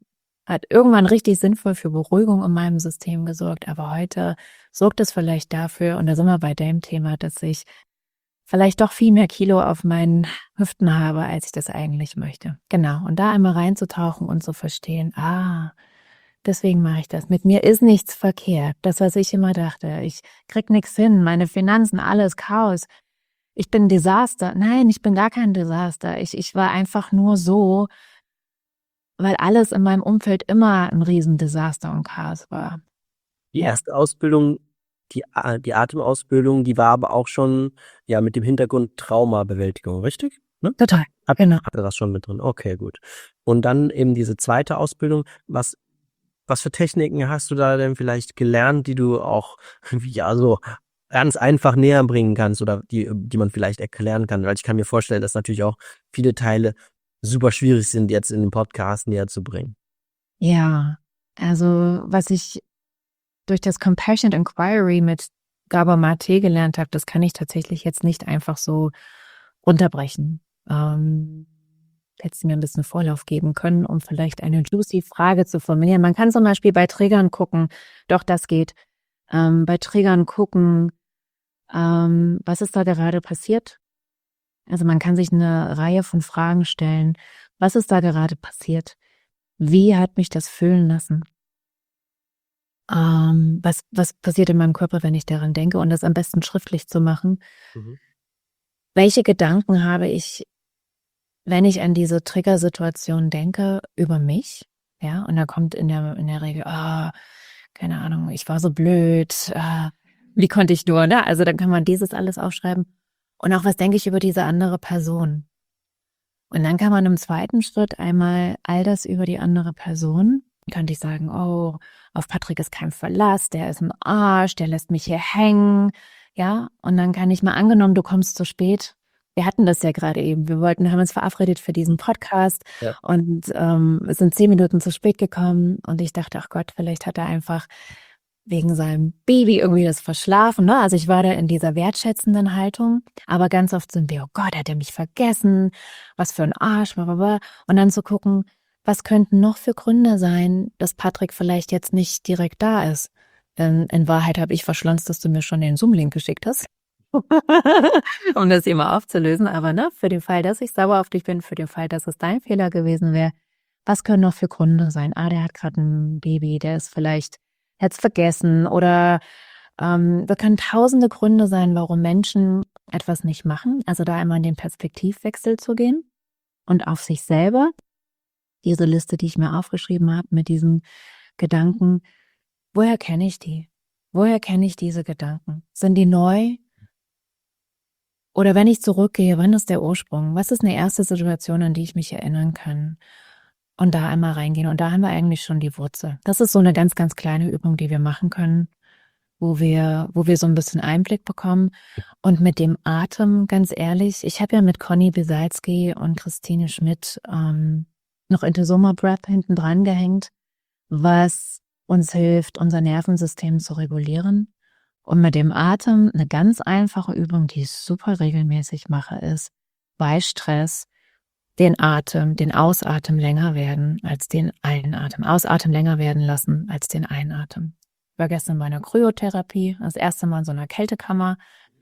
für Beruhigung in meinem System gesorgt. Aber heute sorgt es vielleicht dafür, und da sind wir bei dem Thema, dass ich vielleicht doch viel mehr Kilo auf meinen Hüften habe, als ich das eigentlich möchte. Genau. Und da einmal reinzutauchen und zu verstehen, deswegen mache ich das. Mit mir ist nichts verkehrt. Das, was ich immer dachte. Ich krieg nichts hin. Meine Finanzen, alles Chaos. Ich bin ein Desaster. Nein, ich bin gar kein Desaster. Ich war einfach nur so, weil alles in meinem Umfeld immer ein Riesendesaster und Chaos war. Die erste Ausbildung, die Atemausbildung, die war aber auch schon mit dem Hintergrund Traumabewältigung, richtig? Ne? Total, genau. Hatte das schon mit drin. Okay, gut. Und dann eben diese zweite Ausbildung. Was für Techniken hast du da denn vielleicht gelernt, die du auch so ganz einfach näher bringen kannst oder die man vielleicht erklären kann? Weil ich kann mir vorstellen, dass natürlich auch viele Teile super schwierig sind, jetzt in den Podcast näher zu bringen. Ja, also was ich durch das Compassionate Inquiry mit Gabor Mate gelernt habe, das kann ich tatsächlich jetzt nicht einfach so runterbrechen. Hättest du mir ein bisschen Vorlauf geben können, um vielleicht eine juicy Frage zu formulieren. Man kann zum Beispiel bei Triggern gucken, doch das geht, bei Triggern gucken, was ist da gerade passiert? Also man kann sich eine Reihe von Fragen stellen. Was ist da gerade passiert? Wie hat mich das fühlen lassen? Was passiert in meinem Körper, wenn ich daran denke? Und das am besten schriftlich zu machen. Welche Gedanken habe ich, wenn ich an diese Triggersituation denke, über mich? Ja, und da kommt in der Regel, keine Ahnung, ich war so blöd, Wie konnte ich nur, ne? Also dann kann man dieses alles aufschreiben. Und auch, was denke ich über diese andere Person? Und dann kann man im zweiten Schritt einmal all das über die andere Person, könnte ich sagen, oh, auf Patrick ist kein Verlass, der ist ein Arsch, der lässt mich hier hängen, ja. Und dann kann ich mal, angenommen, du kommst zu spät. Wir hatten das ja gerade eben. Haben uns verabredet für diesen Podcast Ja. und sind 10 Minuten zu spät gekommen. Und ich dachte, ach Gott, vielleicht hat er einfach wegen seinem Baby irgendwie das verschlafen, ne? Also ich war da in dieser wertschätzenden Haltung, aber ganz oft sind wir, oh Gott, hat er mich vergessen, was für ein Arsch, blablabla. Und dann zu gucken, was könnten noch für Gründe sein, dass Patrick vielleicht jetzt nicht direkt da ist. In Wahrheit habe ich verschlonzt, dass du mir schon den Zoom-Link geschickt hast, um das hier mal aufzulösen. Aber ne, für den Fall, dass ich sauer auf dich bin, für den Fall, dass es dein Fehler gewesen wäre, was können noch für Gründe sein? Der hat gerade ein Baby, der ist vielleicht hat's vergessen oder da können tausende Gründe sein, warum Menschen etwas nicht machen. Also da einmal in den Perspektivwechsel zu gehen und auf sich selber, diese Liste, die ich mir aufgeschrieben habe mit diesen Gedanken, woher kenne ich die? Woher kenne ich diese Gedanken? Sind die neu? Oder wenn ich zurückgehe, wann ist der Ursprung? Was ist eine erste Situation, an die ich mich erinnern kann? Und da einmal reingehen. Und da haben wir eigentlich schon die Wurzel. Das ist so eine ganz, ganz kleine Übung, die wir machen können, wo wir so ein bisschen Einblick bekommen. Und mit dem Atem, ganz ehrlich, ich habe ja mit Conny Besalski und Christine Schmidt noch Intensoma Breath hinten dran gehängt, was uns hilft, unser Nervensystem zu regulieren. Und mit dem Atem, eine ganz einfache Übung, die ich super regelmäßig mache, ist bei Stress den Ausatmen länger werden als den Einatmen. Ausatmen länger werden lassen als den Einatmen. Ich war gestern bei einer Kryotherapie, das erste Mal in so einer Kältekammer.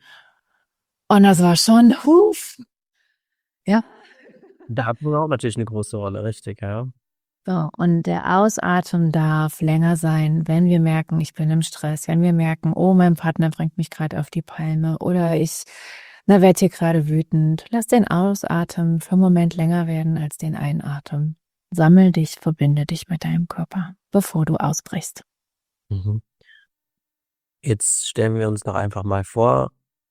Und das war schon, ja. Da hat man auch natürlich eine große Rolle, richtig, ja. So, und der Ausatmen darf länger sein, wenn wir merken, ich bin im Stress, wenn wir merken, oh, mein Partner bringt mich gerade auf die Palme oder ich werde hier gerade wütend. Lass den Ausatmen für einen Moment länger werden als den Einatmen. Sammel dich, verbinde dich mit deinem Körper, bevor du ausbrichst. Mhm. Jetzt stellen wir uns noch einfach mal vor,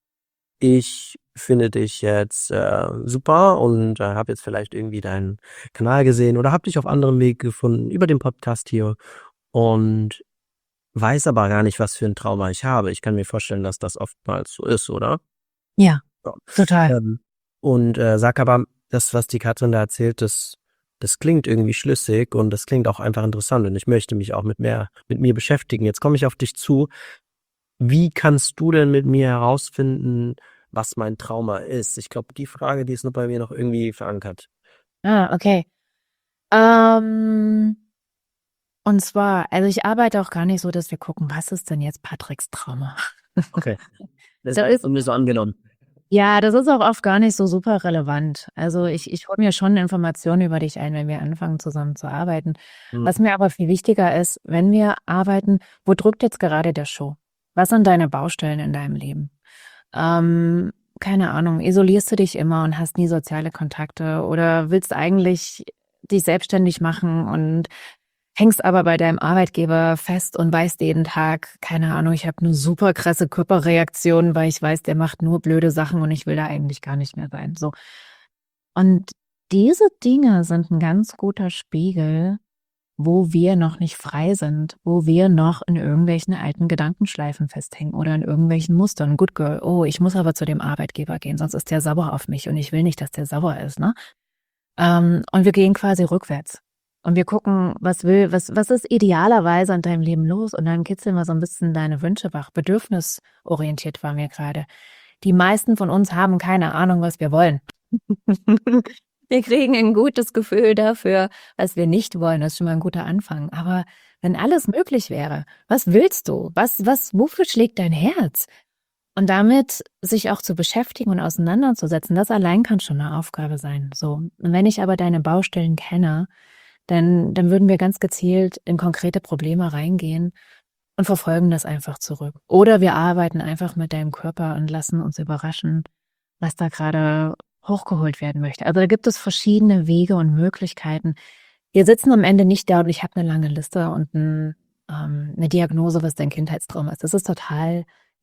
ich finde dich jetzt super und habe jetzt vielleicht irgendwie deinen Kanal gesehen oder habe dich auf anderem Weg gefunden über den Podcast hier und weiß aber gar nicht, was für ein Trauma ich habe. Ich kann mir vorstellen, dass das oftmals so ist, oder? Ja, Ja. total. Und sag aber, das, was die Katrin da erzählt, das klingt irgendwie schlüssig und das klingt auch einfach interessant und ich möchte mich auch mit mir beschäftigen. Jetzt komme ich auf dich zu. Wie kannst du denn mit mir herausfinden, was mein Trauma ist? Ich glaube, die Frage, die ist noch bei mir noch irgendwie verankert. Okay. Und zwar, also ich arbeite auch gar nicht so, dass wir gucken, was ist denn jetzt Patricks Trauma? Okay. Das Da ist mir so angenommen. Ja, das ist auch oft gar nicht so super relevant. Also ich hole mir schon Informationen über dich ein, wenn wir anfangen zusammen zu arbeiten. Was mir aber viel wichtiger ist, wenn wir arbeiten, wo drückt jetzt gerade der Schuh? Was sind deine Baustellen in deinem Leben? Keine Ahnung, isolierst du dich immer und hast nie soziale Kontakte oder willst eigentlich dich selbstständig machen und hängst aber bei deinem Arbeitgeber fest und weißt jeden Tag, keine Ahnung, ich habe eine super krasse Körperreaktion, weil ich weiß, der macht nur blöde Sachen und ich will da eigentlich gar nicht mehr sein. So. Und diese Dinge sind ein ganz guter Spiegel, wo wir noch nicht frei sind, wo wir noch in irgendwelchen alten Gedankenschleifen festhängen oder in irgendwelchen Mustern. Good girl, oh, ich muss aber zu dem Arbeitgeber gehen, sonst ist der sauer auf mich und ich will nicht, dass der sauer ist, ne? Und wir gehen quasi rückwärts. Und wir gucken, was ist idealerweise in deinem Leben los? Und dann kitzeln wir so ein bisschen deine Wünsche wach. Bedürfnisorientiert waren wir gerade. Die meisten von uns haben keine Ahnung, was wir wollen. Wir kriegen ein gutes Gefühl dafür, was wir nicht wollen. Das ist schon mal ein guter Anfang. Aber wenn alles möglich wäre, was willst du? Wofür schlägt dein Herz? Und damit sich auch zu beschäftigen und auseinanderzusetzen, das allein kann schon eine Aufgabe sein. So. Und wenn ich aber deine Baustellen kenne, dann würden wir ganz gezielt in konkrete Probleme reingehen und verfolgen das einfach zurück. Oder wir arbeiten einfach mit deinem Körper und lassen uns überraschen, was da gerade hochgeholt werden möchte. Also da gibt es verschiedene Wege und Möglichkeiten. Wir sitzen am Ende nicht da und ich habe eine lange Liste und eine Diagnose, was dein Kindheitstrauma ist. Das ist total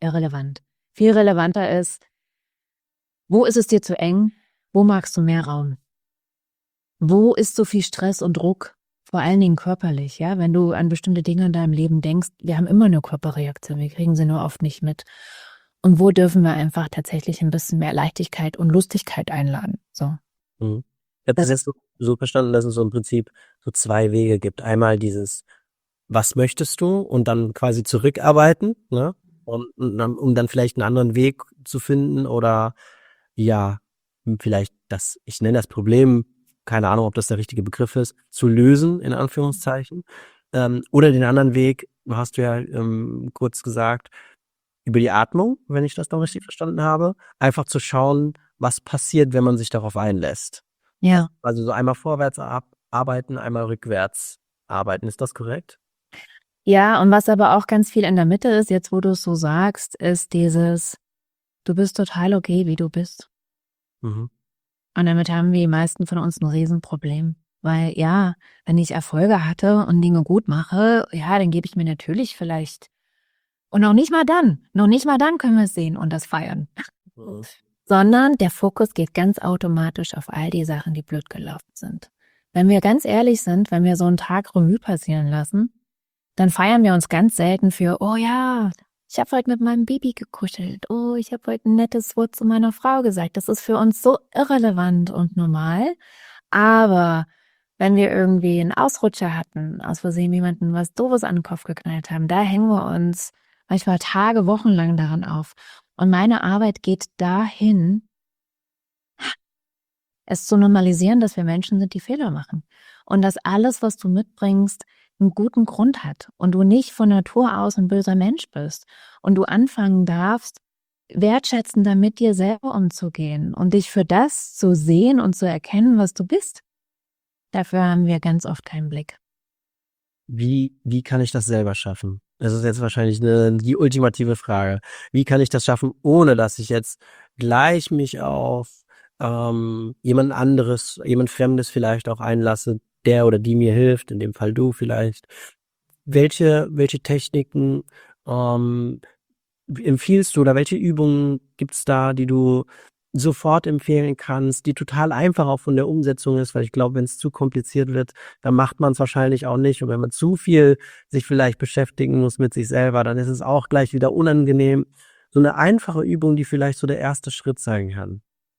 irrelevant. Viel relevanter ist, wo ist es dir zu eng? Wo magst du mehr Raum? Wo ist so viel Stress und Druck? Vor allen Dingen körperlich, ja? Wenn du an bestimmte Dinge in deinem Leben denkst, wir haben immer eine Körperreaktion, wir kriegen sie nur oft nicht mit. Und wo dürfen wir einfach tatsächlich ein bisschen mehr Leichtigkeit und Lustigkeit einladen? So. Mhm. Ich habe das jetzt so verstanden, dass es so im Prinzip so 2 Wege gibt. Einmal dieses, was möchtest du? Und dann quasi zurückarbeiten, ne? Um dann vielleicht einen anderen Weg zu finden oder ja, vielleicht ich nenne das Problem, keine Ahnung, ob das der richtige Begriff ist, zu lösen, in Anführungszeichen. Oder den anderen Weg, hast du ja kurz gesagt, über die Atmung, wenn ich das noch richtig verstanden habe, einfach zu schauen, was passiert, wenn man sich darauf einlässt. Ja. Also so einmal vorwärts arbeiten, einmal rückwärts arbeiten. Ist das korrekt? Ja, und was aber auch ganz viel in der Mitte ist, jetzt wo du es so sagst, ist dieses, du bist total okay, wie du bist. Mhm. Und damit haben die meisten von uns ein Riesenproblem. Weil ja, wenn ich Erfolge hatte und Dinge gut mache, ja, dann gebe ich mir natürlich vielleicht. Und noch nicht mal dann können wir es sehen und das feiern. Mhm. Sondern der Fokus geht ganz automatisch auf all die Sachen, die blöd gelaufen sind. Wenn wir ganz ehrlich sind, wenn wir so einen Tag Revue passieren lassen, dann feiern wir uns ganz selten für, oh ja, ich habe heute mit meinem Baby gekuschelt, oh, ich habe heute ein nettes Wort zu meiner Frau gesagt. Das ist für uns so irrelevant und normal. Aber wenn wir irgendwie einen Ausrutscher hatten, aus Versehen jemanden was Doofes an den Kopf geknallt haben, da hängen wir uns manchmal Tage, Wochen lang daran auf. Und meine Arbeit geht dahin, es zu normalisieren, dass wir Menschen sind, die Fehler machen. Und dass alles, was du mitbringst, einen guten Grund hat. Und du nicht von Natur aus ein böser Mensch bist. Und du anfangen darfst, wertschätzender mit dir selber umzugehen und dich für das zu sehen und zu erkennen, was du bist. Dafür haben wir ganz oft keinen Blick. Wie kann ich das selber schaffen? Das ist jetzt wahrscheinlich die ultimative Frage. Wie kann ich das schaffen, ohne dass ich jetzt gleich mich auf jemand anderes, jemand Fremdes vielleicht auch einlasse, der oder die mir hilft, in dem Fall du vielleicht. Welche Techniken empfiehlst du oder welche Übungen gibt's da, die du sofort empfehlen kannst, die total einfach auch von der Umsetzung ist? Weil ich glaube, wenn es zu kompliziert wird, dann macht man es wahrscheinlich auch nicht. Und wenn man zu viel sich vielleicht beschäftigen muss mit sich selber, dann ist es auch gleich wieder unangenehm. So eine einfache Übung, die vielleicht so der erste Schritt sein kann.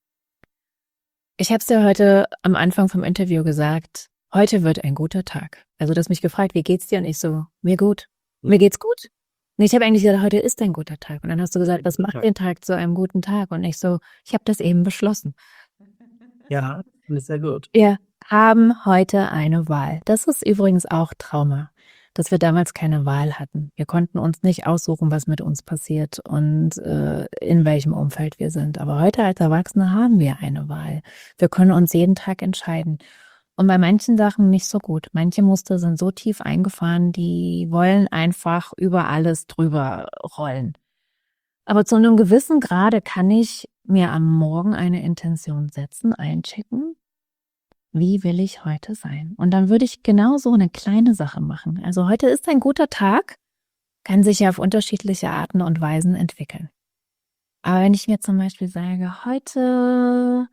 Ich habe es dir heute am Anfang vom Interview gesagt, heute wird ein guter Tag. Also du hast mich gefragt, wie geht's dir? Und ich so, mir gut. Mir geht's gut. Und ich habe eigentlich gesagt, heute ist ein guter Tag. Und dann hast du gesagt, was macht den Tag zu einem guten Tag? Und ich so, ich habe das eben beschlossen. Ja, finde ich sehr gut. Wir haben heute eine Wahl. Das ist übrigens auch Trauma, dass wir damals keine Wahl hatten. Wir konnten uns nicht aussuchen, was mit uns passiert und in welchem Umfeld wir sind. Aber heute als Erwachsene haben wir eine Wahl. Wir können uns jeden Tag entscheiden. Und bei manchen Sachen nicht so gut. Manche Muster sind so tief eingefahren, die wollen einfach über alles drüber rollen. Aber zu einem gewissen Grade kann ich mir am Morgen eine Intention setzen, einchecken. Wie will ich heute sein? Und dann würde ich genau so eine kleine Sache machen. Also heute ist ein guter Tag, kann sich ja auf unterschiedliche Arten und Weisen entwickeln. Aber wenn ich mir zum Beispiel sage, heute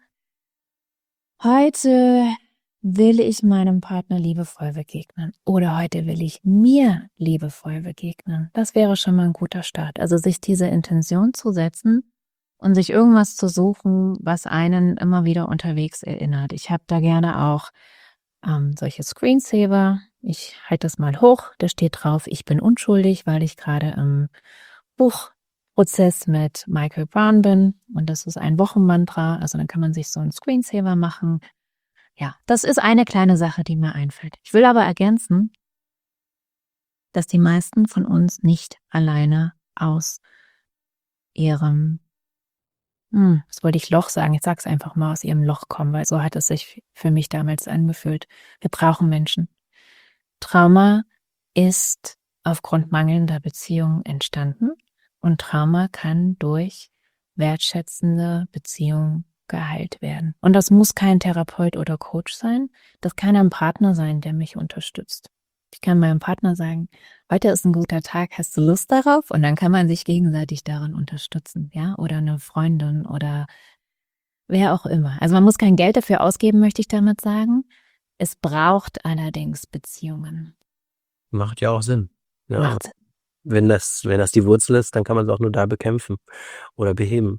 will ich meinem Partner liebevoll begegnen oder heute will ich mir liebevoll begegnen, das wäre schon mal ein guter Start. Also sich diese Intention zu setzen und sich irgendwas zu suchen, was einen immer wieder unterwegs erinnert. Ich habe da gerne auch solche Screensaver. Ich halte das mal hoch, da steht drauf, ich bin unschuldig, weil ich gerade im Buchprozess mit Michael Brown bin und das ist ein Wochenmantra, also dann kann man sich so einen Screensaver machen. Ja, das ist eine kleine Sache, die mir einfällt. Ich will aber ergänzen, dass die meisten von uns nicht alleine aus ihrem was wollte ich Loch sagen? Ich sag's einfach mal, aus ihrem Loch kommen, weil so hat es sich für mich damals angefühlt. Wir brauchen Menschen. Trauma ist aufgrund mangelnder Beziehungen entstanden und Trauma kann durch wertschätzende Beziehungen geheilt werden. Und das muss kein Therapeut oder Coach sein. Das kann ein Partner sein, der mich unterstützt. Ich kann meinem Partner sagen, heute ist ein guter Tag, hast du Lust darauf? Und dann kann man sich gegenseitig darin unterstützen, ja? Oder eine Freundin oder wer auch immer. Also man muss kein Geld dafür ausgeben, möchte ich damit sagen. Es braucht allerdings Beziehungen. Macht ja auch Sinn. Ja, Macht Sinn. wenn das die Wurzel ist, dann kann man es auch nur da bekämpfen oder beheben.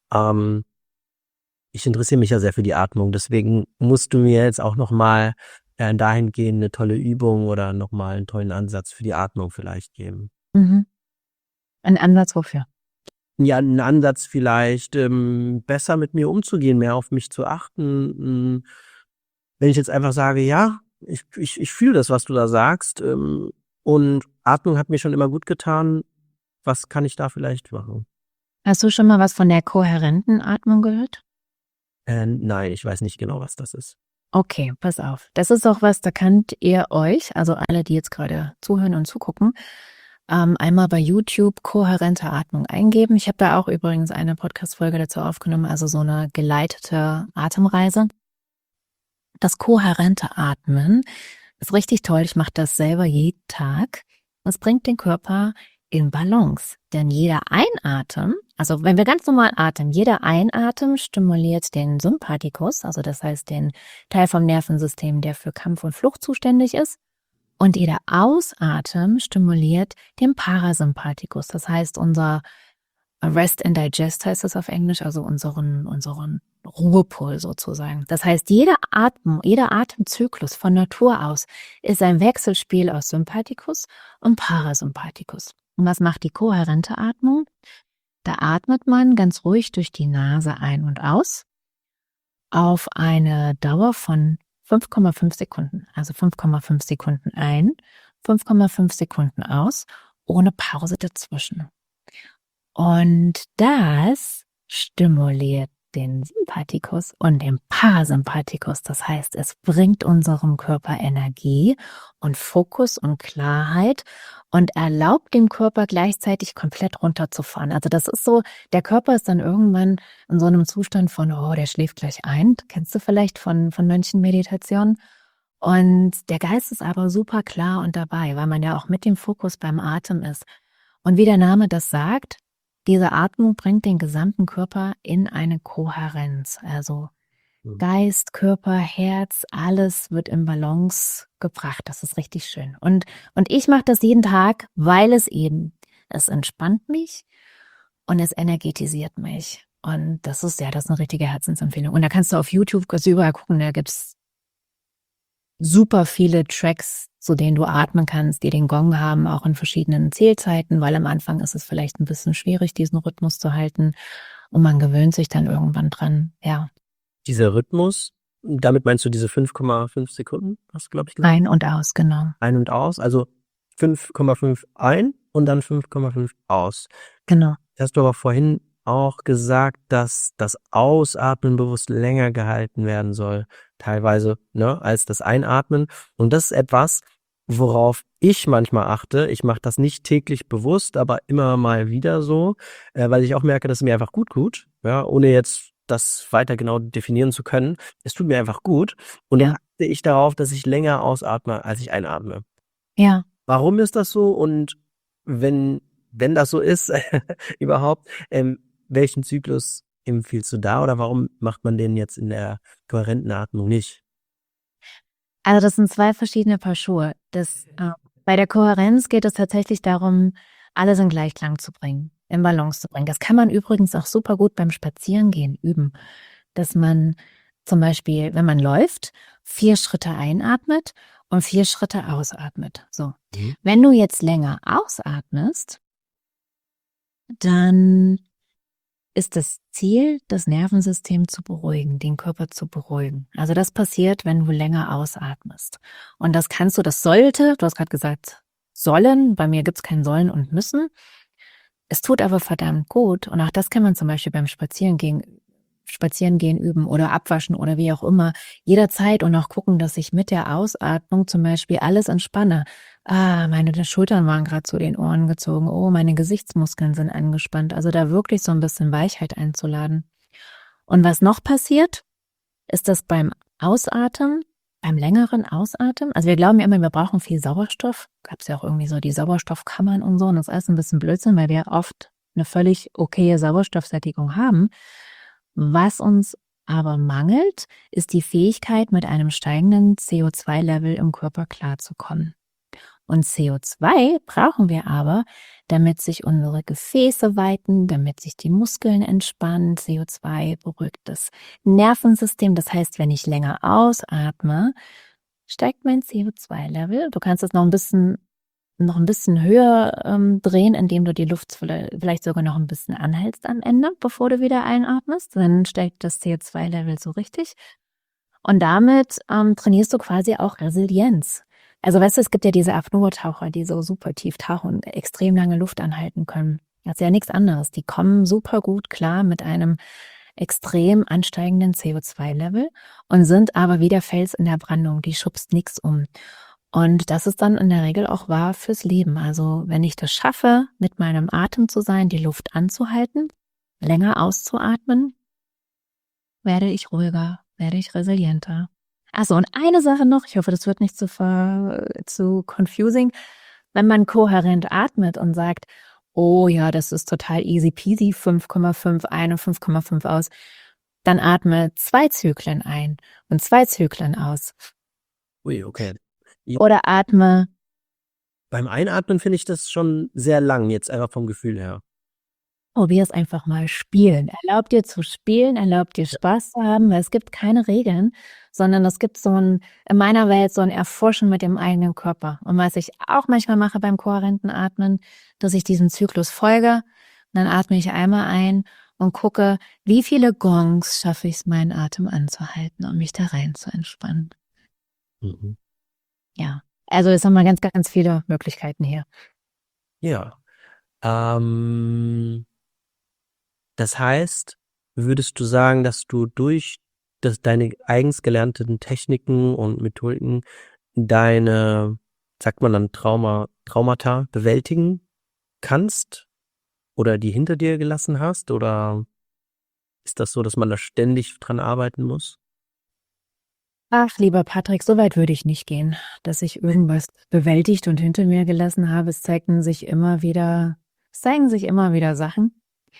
Ich interessiere mich ja sehr für die Atmung, deswegen musst du mir jetzt auch nochmal dahingehend eine tolle Übung oder nochmal einen tollen Ansatz für die Atmung vielleicht geben. Mhm. Ein Ansatz wofür? Ja, einen Ansatz vielleicht, besser mit mir umzugehen, mehr auf mich zu achten. Wenn ich jetzt einfach sage, ja, ich fühle das, was du da sagst, und Atmung hat mir schon immer gut getan, was kann ich da vielleicht machen? Hast du schon mal was von der kohärenten Atmung gehört? Nein, ich weiß nicht genau, was das ist. Okay, pass auf. Das ist auch was, da könnt ihr euch, also alle, die jetzt gerade zuhören und zugucken, einmal bei YouTube kohärente Atmung eingeben. Ich habe da auch übrigens eine Podcast-Folge dazu aufgenommen, also so eine geleitete Atemreise. Das kohärente Atmen ist richtig toll. Ich mache das selber jeden Tag. Es bringt den Körper in Balance. Denn jeder Einatmen, also wenn wir ganz normal atmen, jeder Einatmen stimuliert den Sympathikus, also das heißt den Teil vom Nervensystem, der für Kampf und Flucht zuständig ist. Und jeder Ausatmen stimuliert den Parasympathikus. Das heißt unser Rest and Digest heißt es auf Englisch, also unseren Ruhepol sozusagen. Das heißt, jeder Atemzyklus von Natur aus ist ein Wechselspiel aus Sympathikus und Parasympathikus. Und was macht die kohärente Atmung? Da atmet man ganz ruhig durch die Nase ein und aus auf eine Dauer von 5,5 Sekunden. Also 5,5 Sekunden ein, 5,5 Sekunden aus, ohne Pause dazwischen. Und das stimuliert den Sympathikus und den Parasympathikus. Das heißt, es bringt unserem Körper Energie und Fokus und Klarheit und erlaubt dem Körper gleichzeitig komplett runterzufahren. Also das ist so, der Körper ist dann irgendwann in so einem Zustand von, oh, der schläft gleich ein. Kennst du vielleicht von manchen Meditationen? Und der Geist ist aber super klar und dabei, weil man ja auch mit dem Fokus beim Atem ist. Und wie der Name das sagt, diese Atmung bringt den gesamten Körper in eine Kohärenz. Also Geist, Körper, Herz, alles wird in Balance gebracht. Das ist richtig schön. Und ich mache das jeden Tag, weil es entspannt mich und es energetisiert mich. Und das ist eine richtige Herzensempfehlung. Und da kannst du auf YouTube überall gucken, da gibt's super viele Tracks, zu denen du atmen kannst, die den Gong haben, auch in verschiedenen Zählzeiten, weil am Anfang ist es vielleicht ein bisschen schwierig, diesen Rhythmus zu halten und man gewöhnt sich dann irgendwann dran, ja. Dieser Rhythmus, damit meinst du diese 5,5 Sekunden, hast du, glaube ich, gesagt? Ein und aus, genau. Ein und aus, also 5,5 ein und dann 5,5 aus. Genau. Hast du aber vorhin auch gesagt, dass das Ausatmen bewusst länger gehalten werden soll, teilweise, ne, als das Einatmen. Und das ist etwas, worauf ich manchmal achte. Ich mache das nicht täglich bewusst, aber immer mal wieder so, weil ich auch merke, dass es mir einfach gut tut, ja, ohne jetzt das weiter genau definieren zu können. Es tut mir einfach gut und dann achte ich darauf, dass ich länger ausatme, als ich einatme. Ja. Warum ist das so? Und wenn das so ist, überhaupt, welchen Zyklus empfiehlst du da oder warum macht man den jetzt in der kohärenten Atmung nicht? Also das sind 2 verschiedene Paar Schuhe. Bei der Kohärenz geht es tatsächlich darum, alles in Gleichklang zu bringen, in Balance zu bringen. Das kann man übrigens auch super gut beim Spazierengehen üben, dass man zum Beispiel, wenn man läuft, 4 Schritte einatmet und 4 Schritte ausatmet. So. Wenn du jetzt länger ausatmest, dann ist das Ziel, das Nervensystem zu beruhigen, den Körper zu beruhigen. Also das passiert, wenn du länger ausatmest. Und das sollte, du hast gerade gesagt, sollen, bei mir gibt's kein sollen und müssen. Es tut aber verdammt gut und auch das kann man zum Beispiel beim Spazierengehen üben oder abwaschen oder wie auch immer, jederzeit und auch gucken, dass ich mit der Ausatmung zum Beispiel alles entspanne. Meine Schultern waren gerade zu den Ohren gezogen. Oh, meine Gesichtsmuskeln sind angespannt. Also da wirklich so ein bisschen Weichheit einzuladen. Und was noch passiert, ist, dass beim Ausatmen Beim längeren Ausatmen, also wir glauben ja immer, wir brauchen viel Sauerstoff. Gab es ja auch irgendwie so die Sauerstoffkammern und so. Und das ist alles ein bisschen Blödsinn, weil wir oft eine völlig okaye Sauerstoffsättigung haben. Was uns aber mangelt, ist die Fähigkeit, mit einem steigenden CO2-Level im Körper klarzukommen. Und CO2 brauchen wir aber, damit sich unsere Gefäße weiten, damit sich die Muskeln entspannen. CO2 beruhigt das Nervensystem. Das heißt, wenn ich länger ausatme, steigt mein CO2-Level. Du kannst es noch ein bisschen höher drehen, indem du die Luft vielleicht sogar noch ein bisschen anhältst am Ende, bevor du wieder einatmest. Dann steigt das CO2-Level so richtig. Und damit trainierst du quasi auch Resilienz. Also weißt du, es gibt ja diese Apnoe-Taucher, die so super tief tauchen und extrem lange Luft anhalten können. Das ist ja nichts anderes. Die kommen super gut klar mit einem extrem ansteigenden CO2-Level und sind aber wie der Fels in der Brandung. Die schubst nichts um. Und das ist dann in der Regel auch wahr fürs Leben. Also wenn ich das schaffe, mit meinem Atem zu sein, die Luft anzuhalten, länger auszuatmen, werde ich ruhiger, werde ich resilienter. Achso, und eine Sache noch, ich hoffe, das wird nicht zu confusing. Wenn man kohärent atmet und sagt, oh ja, das ist total easy peasy, 5,5 ein und 5,5 aus, dann atme 2 Zyklen ein und 2 Zyklen aus. Ui, okay. Oder atme. Beim Einatmen finde ich das schon sehr lang, jetzt einfach vom Gefühl her. Probier es einfach mal spielen. Erlaub dir zu spielen, erlaub dir Spaß zu haben, weil es gibt keine Regeln, sondern es gibt in meiner Welt so ein Erforschen mit dem eigenen Körper. Und was ich auch manchmal mache beim kohärenten Atmen, dass ich diesem Zyklus folge, dann atme ich einmal ein und gucke, wie viele Gongs schaffe ich es, meinen Atem anzuhalten, um mich da rein zu entspannen. Mhm. Ja, also es haben wir ganz, ganz viele Möglichkeiten hier. Ja. Das heißt, würdest du sagen, dass du durch deine eigens gelernten Techniken und Methodiken deine, sagt man dann Traumata bewältigen kannst oder die hinter dir gelassen hast? Oder ist das so, dass man da ständig dran arbeiten muss? Ach, lieber Patrick, so weit würde ich nicht gehen, dass ich irgendwas bewältigt und hinter mir gelassen habe. Es zeigen sich immer wieder Sachen.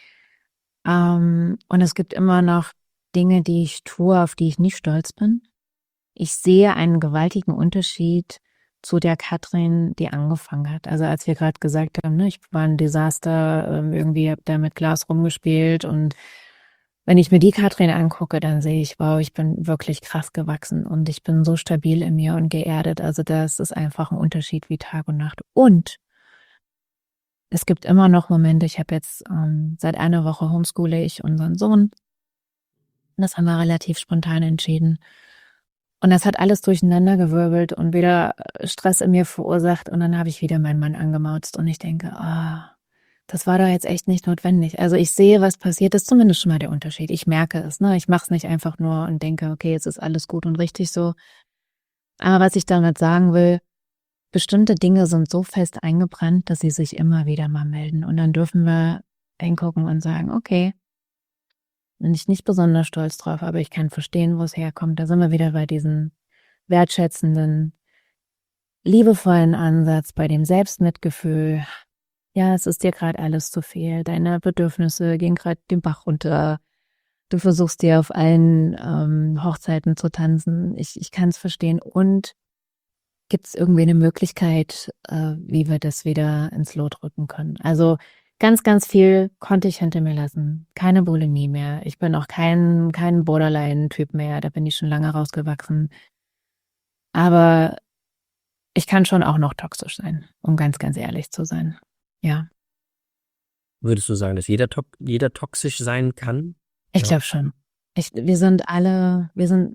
Und es gibt immer noch Dinge, die ich tue, auf die ich nicht stolz bin. Ich sehe einen gewaltigen Unterschied zu der Katrin, die angefangen hat. Also als wir gerade gesagt haben, ne, ich war ein Desaster, irgendwie habe da mit Glas rumgespielt und wenn ich mir die Katrin angucke, dann sehe ich, wow, ich bin wirklich krass gewachsen und ich bin so stabil in mir und geerdet. Also das ist einfach ein Unterschied wie Tag und Nacht. Und es gibt immer noch Momente, ich habe jetzt seit einer Woche homeschoole ich unseren Sohn. Das haben wir relativ spontan entschieden. Und das hat alles durcheinandergewirbelt und wieder Stress in mir verursacht. Und dann habe ich wieder meinen Mann angemauzt und ich denke, das war da jetzt echt nicht notwendig. Also ich sehe, was passiert, ist zumindest schon mal der Unterschied. Ich merke es, ne? Ich mache es nicht einfach nur und denke, okay, jetzt ist alles gut und richtig so. Aber was ich damit sagen will, bestimmte Dinge sind so fest eingebrannt, dass sie sich immer wieder mal melden. Und dann dürfen wir hingucken und sagen, okay, bin ich nicht besonders stolz drauf, aber ich kann verstehen, wo es herkommt. Da sind wir wieder bei diesem wertschätzenden, liebevollen Ansatz, bei dem Selbstmitgefühl. Ja, es ist dir gerade alles zu viel. Deine Bedürfnisse gehen gerade den Bach runter. Du versuchst dir auf allen Hochzeiten zu tanzen. Ich kann es verstehen. Und gibt es irgendwie eine Möglichkeit, wie wir das wieder ins Lot rücken können? Also ganz, ganz viel konnte ich hinter mir lassen. Keine Bulimie mehr. Ich bin auch kein Borderline-Typ mehr. Da bin ich schon lange rausgewachsen. Aber ich kann schon auch noch toxisch sein, um ganz, ganz ehrlich zu sein. Ja. Würdest du sagen, dass jeder toxisch sein kann? Ich glaube schon. Wir sind alle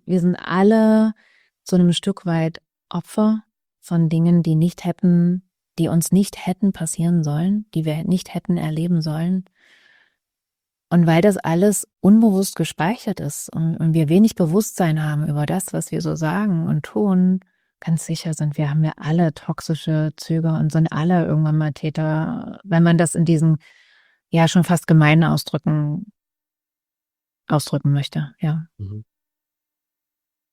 zu einem Stück weit Opfer von Dingen, die uns nicht hätten passieren sollen, die wir nicht hätten erleben sollen. Und weil das alles unbewusst gespeichert ist und wir wenig Bewusstsein haben über das, was wir so sagen und tun, ganz sicher haben wir alle toxische Züge und sind alle irgendwann mal Täter, wenn man das in diesen ja schon fast gemeinen ausdrücken möchte, ja. Mhm.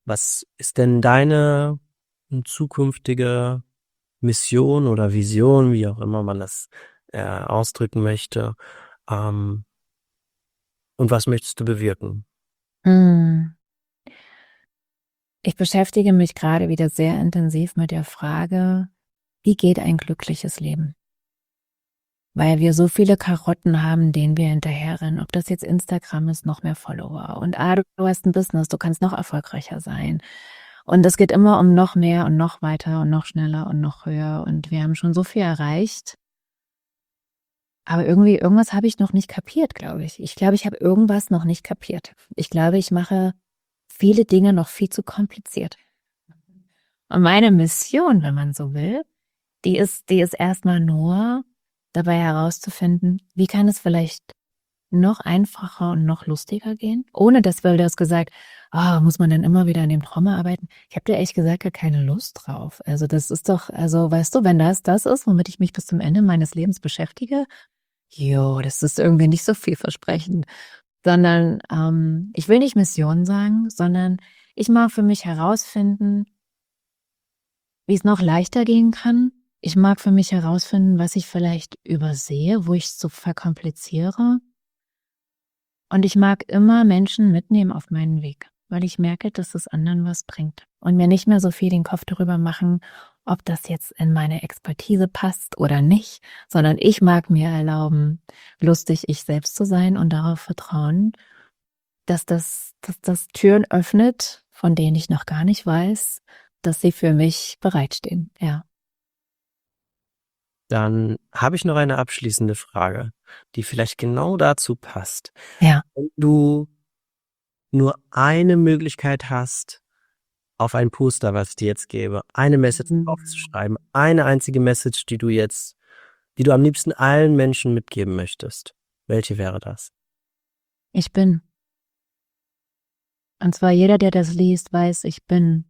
Was ist denn deine zukünftige Mission oder Vision, wie auch immer man das ausdrücken möchte? Und was möchtest du bewirken? Hm. Ich beschäftige mich gerade wieder sehr intensiv mit der Frage, wie geht ein glückliches Leben? Weil wir so viele Karotten haben, denen wir hinterherrennen. Ob das jetzt Instagram ist, noch mehr Follower. Und du hast ein Business, du kannst noch erfolgreicher sein. Und es geht immer um noch mehr und noch weiter und noch schneller und noch höher. Und wir haben schon so viel erreicht. Aber irgendwas habe ich noch nicht kapiert, glaube ich. Ich glaube, ich habe irgendwas noch nicht kapiert. Ich glaube, ich mache viele Dinge noch viel zu kompliziert. Und meine Mission, wenn man so will, die ist erstmal nur dabei herauszufinden, wie kann es vielleicht noch einfacher und noch lustiger gehen, ohne dass wir das gesagt, muss man dann immer wieder an dem Trauma arbeiten. Ich habe da ehrlich gesagt gar keine Lust drauf. Also das ist doch, also weißt du, wenn das ist, womit ich mich bis zum Ende meines Lebens beschäftige, das ist irgendwie nicht so vielversprechend, sondern ich will nicht Mission sagen, sondern ich mag für mich herausfinden, wie es noch leichter gehen kann. Ich mag für mich herausfinden, was ich vielleicht übersehe, wo ich es so verkompliziere. Und ich mag immer Menschen mitnehmen auf meinen Weg, weil ich merke, dass es anderen was bringt. Und mir nicht mehr so viel den Kopf darüber machen, ob das jetzt in meine Expertise passt oder nicht, sondern ich mag mir erlauben, lustig ich selbst zu sein und darauf vertrauen, dass das Türen öffnet, von denen ich noch gar nicht weiß, dass sie für mich bereitstehen. Ja. Dann habe ich noch eine abschließende Frage, die vielleicht genau dazu passt. Ja. Wenn du nur eine Möglichkeit hast, auf ein Poster, was ich dir jetzt gebe, eine Message aufzuschreiben, eine einzige Message, die du am liebsten allen Menschen mitgeben möchtest, welche wäre das? Ich bin. Und zwar jeder, der das liest, weiß, ich bin.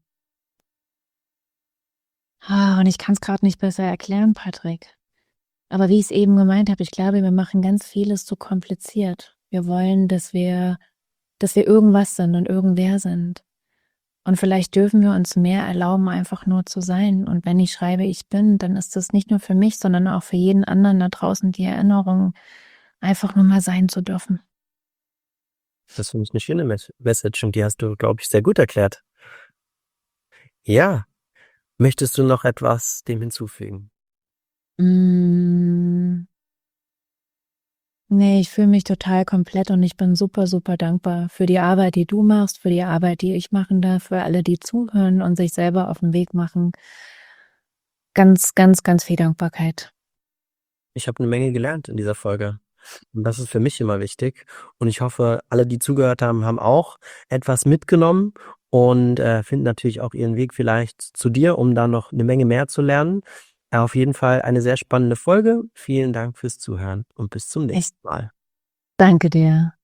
Und ich kann es gerade nicht besser erklären, Patrick. Aber wie ich es eben gemeint habe, ich glaube, wir machen ganz vieles zu kompliziert. Wir wollen, dass wir irgendwas sind und irgendwer sind. Und vielleicht dürfen wir uns mehr erlauben, einfach nur zu sein. Und wenn ich schreibe, ich bin, dann ist das nicht nur für mich, sondern auch für jeden anderen da draußen die Erinnerung, einfach nur mal sein zu dürfen. Das finde ich eine schöne Message und die hast du, glaube ich, sehr gut erklärt. Ja, möchtest du noch etwas dem hinzufügen? Nee, ich fühle mich total komplett und ich bin super, super dankbar für die Arbeit, die du machst, für die Arbeit, die ich machen darf, für alle, die zuhören und sich selber auf den Weg machen. Ganz, ganz, ganz viel Dankbarkeit. Ich habe eine Menge gelernt in dieser Folge. Und das ist für mich immer wichtig. Und ich hoffe, alle, die zugehört haben, haben auch etwas mitgenommen und finden natürlich auch ihren Weg vielleicht zu dir, um da noch eine Menge mehr zu lernen. Auf jeden Fall eine sehr spannende Folge. Vielen Dank fürs Zuhören und bis zum nächsten Mal. Danke dir.